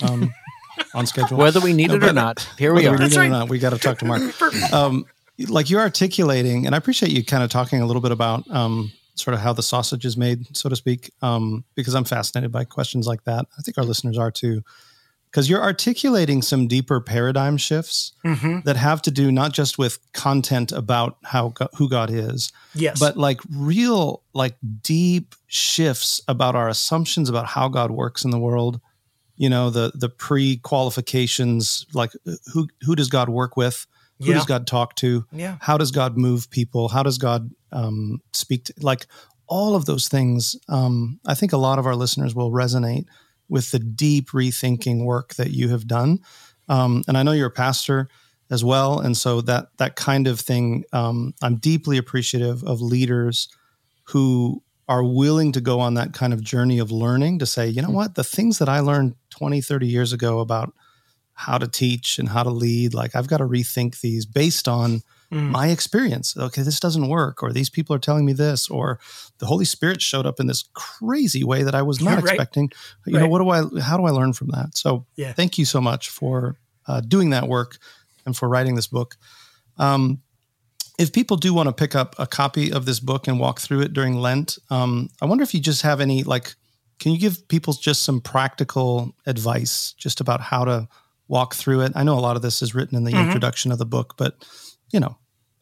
on schedule. Whether we need it or not, here we are. Whether we need it or not, we got to talk to Mark. Like, you're articulating, and I appreciate you kind of talking a little bit about sort of how the sausage is made, so to speak, because I'm fascinated by questions like that. I think our listeners are too. Because you're articulating some deeper paradigm shifts that have to do not just with content about who God is, but like real, like deep shifts about our assumptions about how God works in the world. The pre-qualifications, like who does God work with? Who does God talk to? Yeah. How does God move people? How does God speak to, like, all of those things? I think a lot of our listeners will resonate with the deep rethinking work that you have done. And I know you're a pastor as well. And so that kind of thing, I'm deeply appreciative of leaders who are willing to go on that kind of journey of learning, to say, you know what, the things that I learned 20, 30 years ago about how to teach and how to lead, like I've got to rethink these based on my experience. Okay, this doesn't work, or these people are telling me this, or the Holy Spirit showed up in this crazy way that I was not expecting. You know, how do I learn from that? So thank you so much for doing that work and for writing this book. If people do want to pick up a copy of this book and walk through it during Lent, I wonder if you just have any, like, can you give people just some practical advice just about how to walk through it? I know a lot of this is written in the introduction of the book, but, you know,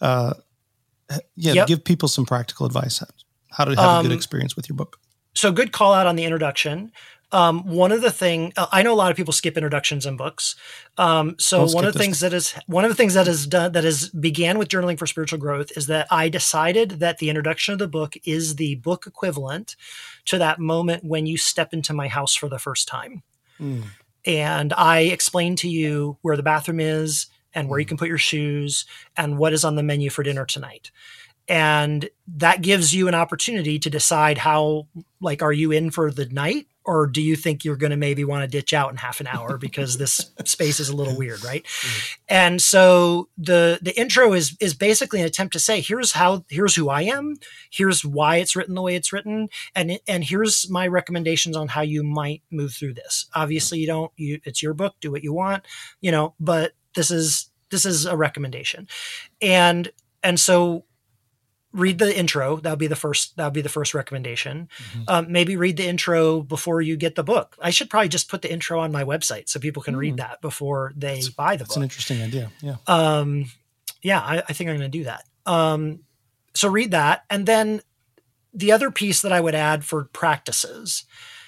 give people some practical advice, how to have a good experience with your book. So good call out on the introduction. One of the things, I know a lot of people skip introductions in books. So one of the things that began with Journaling for Spiritual Growth is that I decided that the introduction of the book is the book equivalent to that moment when you step into my house for the first time. And I explain to you where the bathroom is and where you can put your shoes and what is on the menu for dinner tonight. And that gives you an opportunity to decide how, like, are you in for the night? Or do you think you're going to maybe want to ditch out in half an hour because this space is a little weird, right? And so the intro is basically an attempt to say, here's who I am, here's why it's written the way it's written, and here's my recommendations on how you might move through this. Obviously, it's your book, do what you want, but this is a recommendation, and so. Read the intro. That would be the first recommendation. Maybe read the intro before you get the book. I should probably just put the intro on my website so people can read that before they buy the book. That's an interesting idea. Yeah. I think I'm going to do that. So read that. And then the other piece that I would add for practices,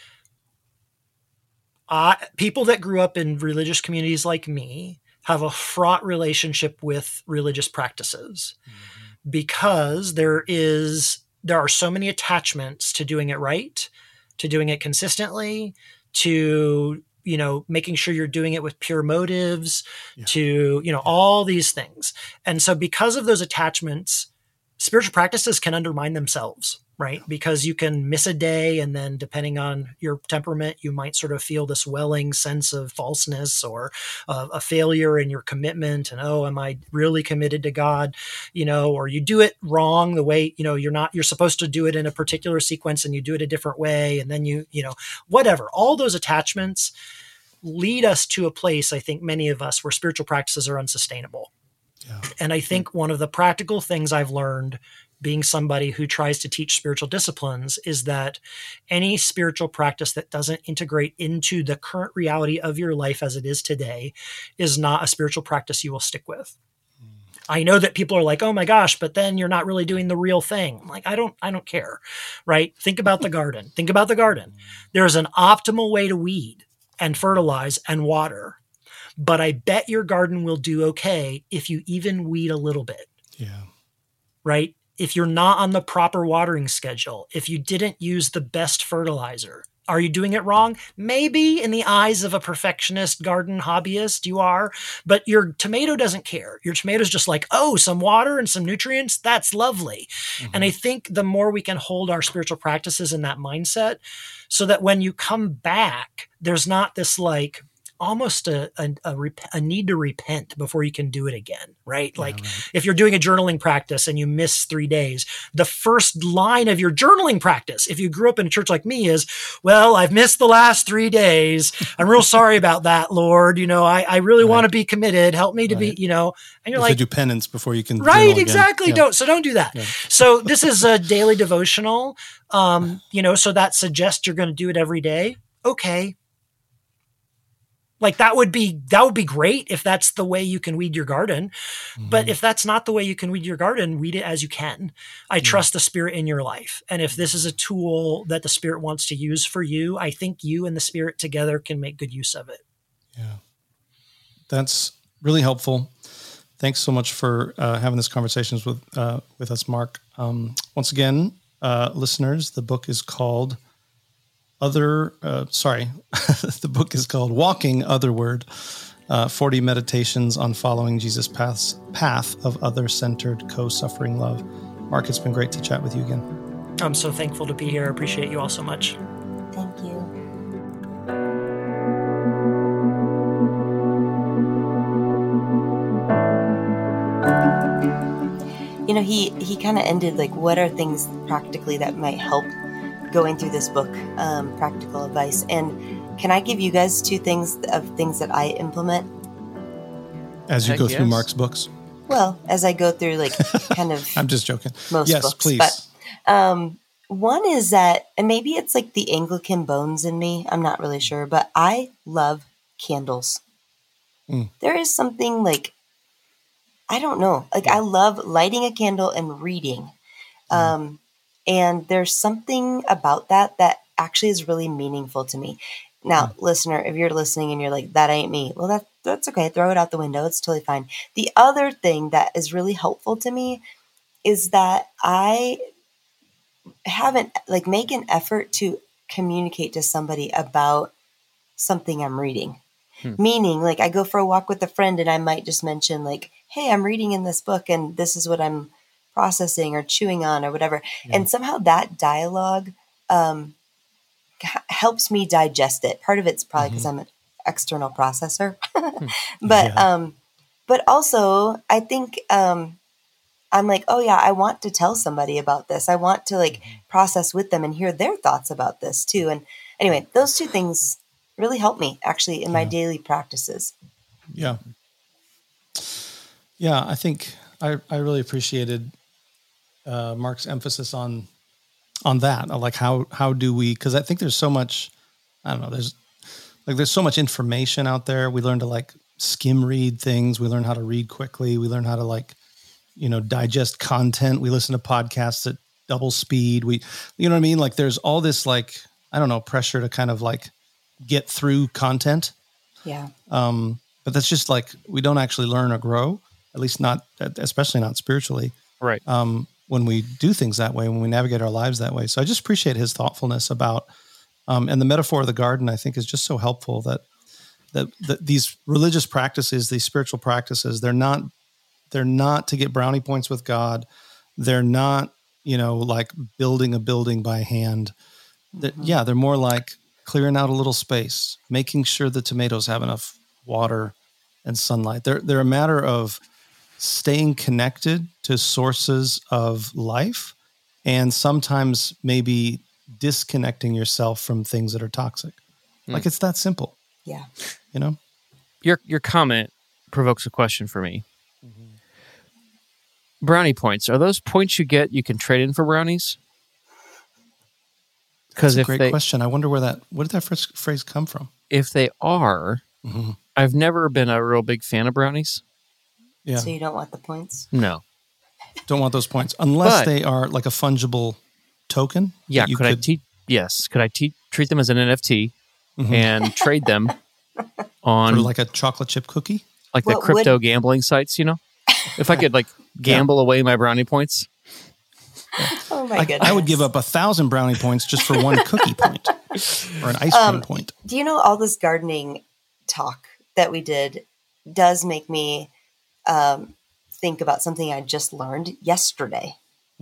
people that grew up in religious communities like me have a fraught relationship with religious practices. Because there are so many attachments to doing it right, to doing it consistently, to, making sure you're doing it with pure motives, to, all these things. And so because of those attachments, spiritual practices can undermine themselves, right? Because you can miss a day, and then depending on your temperament, you might sort of feel this welling sense of falseness or a failure in your commitment. And, am I really committed to God? Or you do it wrong the way, you're supposed to do it in a particular sequence and you do it a different way. And then whatever, all those attachments lead us to a place, I think many of us, where spiritual practices are unsustainable. Yeah. And I think one of the practical things I've learned being somebody who tries to teach spiritual disciplines is that any spiritual practice that doesn't integrate into the current reality of your life as it is today is not a spiritual practice you will stick with. I know that people are like, oh my gosh, but then you're not really doing the real thing. I'm like, I don't care, right? Think about the garden. There's an optimal way to weed and fertilize and water. But I bet your garden will do okay if you even weed a little bit. Yeah. Right? If you're not on the proper watering schedule, if you didn't use the best fertilizer, are you doing it wrong? Maybe in the eyes of a perfectionist garden hobbyist, you are, but your tomato doesn't care. Your tomato's just like, some water and some nutrients, that's lovely. And I think the more we can hold our spiritual practices in that mindset, so that when you come back, there's not this like, almost a need to repent before you can do it again, right? If you're doing a journaling practice and you miss 3 days, the first line of your journaling practice, if you grew up in a church like me, is, well, I've missed the last 3 days. I'm real sorry about that, Lord. I really want to be committed. Help me to be, and you're like, do penance before you can. Right, exactly. Yeah. Don't do that. Yeah. So this is a daily devotional, so that suggests you're going to do it every day. Okay. Like that would be great if that's the way you can weed your garden. But if that's not the way you can weed your garden, weed it as you can. I trust the Spirit in your life. And if this is a tool that the Spirit wants to use for you, I think you and the Spirit together can make good use of it. Yeah. That's really helpful. Thanks so much for having this conversations with us, Mark. Once again, listeners, the book is called the book is called Walking Otherward. 40 Meditations on Following Jesus' Path of Other-Centered Co-Suffering Love. Mark, it's been great to chat with you again. I'm so thankful to be here. I appreciate you all so much. Thank you. You know, he kind of ended like, what are things practically that might help going through this book, practical advice. And can I give you guys two things that I implement? As you go through Mark's books? Well, as I go through like kind of I'm just joking. Most books. Please. But one is that, and maybe it's like the Anglican bones in me, I'm not really sure, but I love candles. There is something like, I don't know, like I love lighting a candle and reading. And there's something about that actually is really meaningful to me. Now, listener, if you're listening and you're like, that ain't me, well, that's okay. Throw it out the window. It's totally fine. The other thing that is really helpful to me is that I haven't make an effort to communicate to somebody about something I'm reading. Meaning, like, I go for a walk with a friend and I might just mention like, hey, I'm reading in this book and this is what I'm processing or chewing on or whatever. And somehow that dialogue helps me digest it. Part of it's probably because I'm an external processor, but also I think I'm like, oh yeah, I want to tell somebody about this. I want to like process with them and hear their thoughts about this too. And anyway, those two things really help me actually in my daily practices. Yeah. Yeah. I think I really appreciated Mark's emphasis on that. Like how do we, cause I think there's so much, I don't know, there's so much information out there. We learn to like skim read things. We learn how to read quickly. We learn how to like, digest content. We listen to podcasts at double speed. You know what I mean? Like there's all this like, I don't know, pressure to kind of like get through content. Yeah. But that's just like, we don't actually learn or grow, at least not, especially not spiritually. Right. When we do things that way, when we navigate our lives that way. So I just appreciate his thoughtfulness about, and the metaphor of the garden, I think is just so helpful that these religious practices, these spiritual practices, they're not to get brownie points with God. They're not, like building a building by hand. They're more like clearing out a little space, making sure the tomatoes have enough water and sunlight. They're a matter of staying connected to sources of life and sometimes maybe disconnecting yourself from things that are toxic. Like it's that simple. Yeah. Your comment provokes a question for me. Brownie points, are those points you can trade in for brownies? That's a great question. I wonder where did that phrase come from? If they are, I've never been a real big fan of brownies. Yeah. So you don't want the points? No. Don't want those points unless they are like a fungible token. Yeah. Could I treat them as an NFT and trade them on for like a chocolate chip cookie? Like the crypto gambling sites, If I could like gamble away my brownie points. Oh my goodness. I would give up 1,000 brownie points just for one cookie point or an ice cream point. Do you know all this gardening talk that we did does make me think about something I just learned yesterday.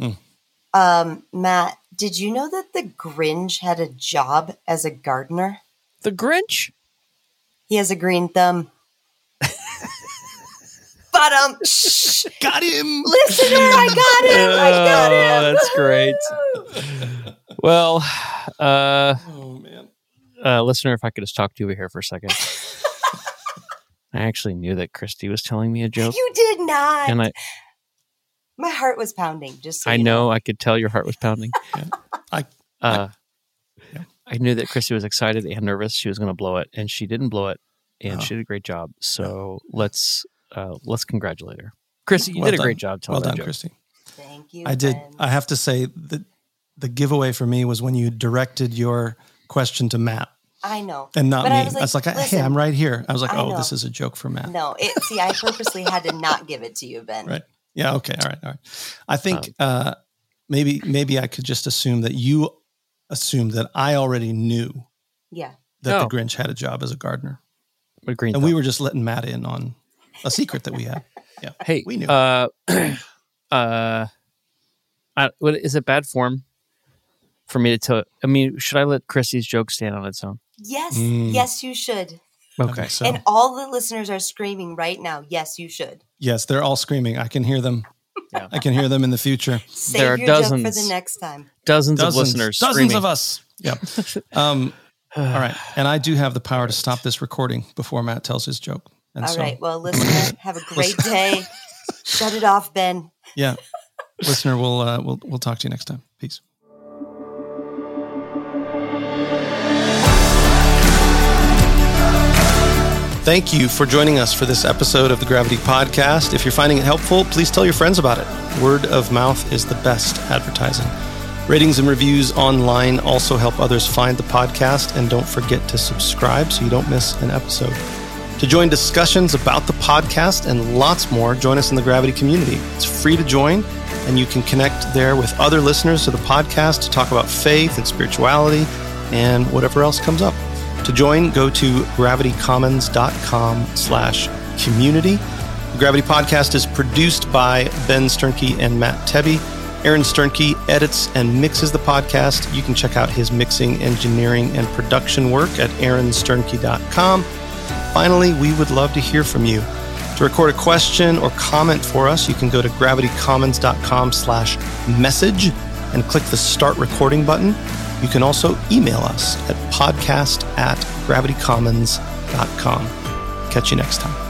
Matt, did you know that the Grinch had a job as a gardener? The Grinch? He has a green thumb. But got him, listener! I got him. That's great. Well, listener, if I could just talk to you over here for a second. I actually knew that Christy was telling me a joke. You did not. And my heart was pounding. Just so I you know. I could tell your heart was pounding. I knew that Christy was excited and nervous. She was going to blow it, and she didn't blow it, and she did a great job. So let's congratulate her. Christy, you did a great job telling that joke. Christy. Thank you. I did. I have to say that the giveaway for me was when you directed your question to Matt. I know. And not me. I was like, hey, I'm right here. I was like, this is a joke for Matt. No, I purposely had to not give it to you, Ben. Right. Yeah. Okay. All right. I think maybe I could just assume that you assumed that I already knew that the Grinch had a job as a gardener. And we were just letting Matt in on a secret that we had. Yeah. Hey, we knew. What is it bad form for me to tell? I mean, should I let Chrissy's joke stand on its own? Yes. Yes, you should. Okay. So. And all the listeners are screaming right now. Yes, you should. Yes, they're all screaming. I can hear them. Yeah. I can hear them in the future. Save there are your dozens joke for the next time. Dozens of listeners. Dozens screaming. of us. Yep. All right. And I do have the power to stop this recording before Matt tells his joke. And all right. Well, listener, have a great day. Shut it off, Ben. Yeah. Listener, we'll talk to you next time. Peace. Thank you for joining us for this episode of the Gravity Podcast. If you're finding it helpful, please tell your friends about it. Word of mouth is the best advertising. Ratings and reviews online also help others find the podcast, and don't forget to subscribe so you don't miss an episode. To join discussions about the podcast and lots more, join us in the Gravity community. It's free to join, and you can connect there with other listeners to the podcast to talk about faith and spirituality and whatever else comes up. To join, go to gravitycommons.com/community. The Gravity Podcast is produced by Ben Sternke and Matt Tebbe. Aaron Sternke edits and mixes the podcast. You can check out his mixing, engineering, and production work at aaronsternke.com. Finally, we would love to hear from you. To record a question or comment for us, you can go to gravitycommons.com/message and click the Start Recording button. You can also email us at podcast@gravitycommons.com. Catch you next time.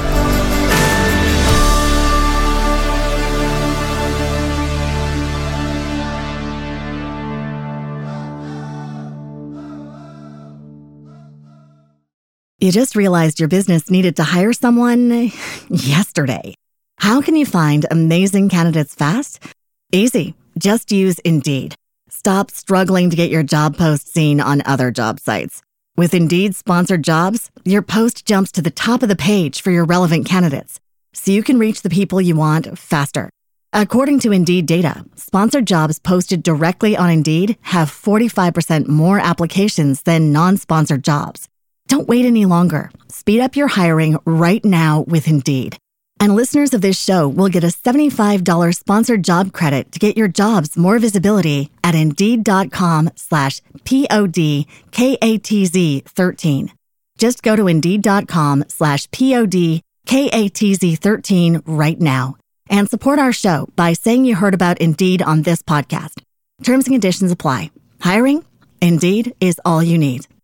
You just realized your business needed to hire someone yesterday. How can you find amazing candidates fast? Easy. Just use Indeed. Stop struggling to get your job post seen on other job sites. With Indeed sponsored jobs, your post jumps to the top of the page for your relevant candidates, so you can reach the people you want faster. According to Indeed data, sponsored jobs posted directly on Indeed have 45% more applications than non-sponsored jobs. Don't wait any longer. Speed up your hiring right now with Indeed. And listeners of this show will get a $75 sponsored job credit to get your jobs more visibility at Indeed.com/PODKATZ13. Just go to Indeed.com/PODKATZ13 right now and support our show by saying you heard about Indeed on this podcast. Terms and conditions apply. Hiring? Indeed is all you need.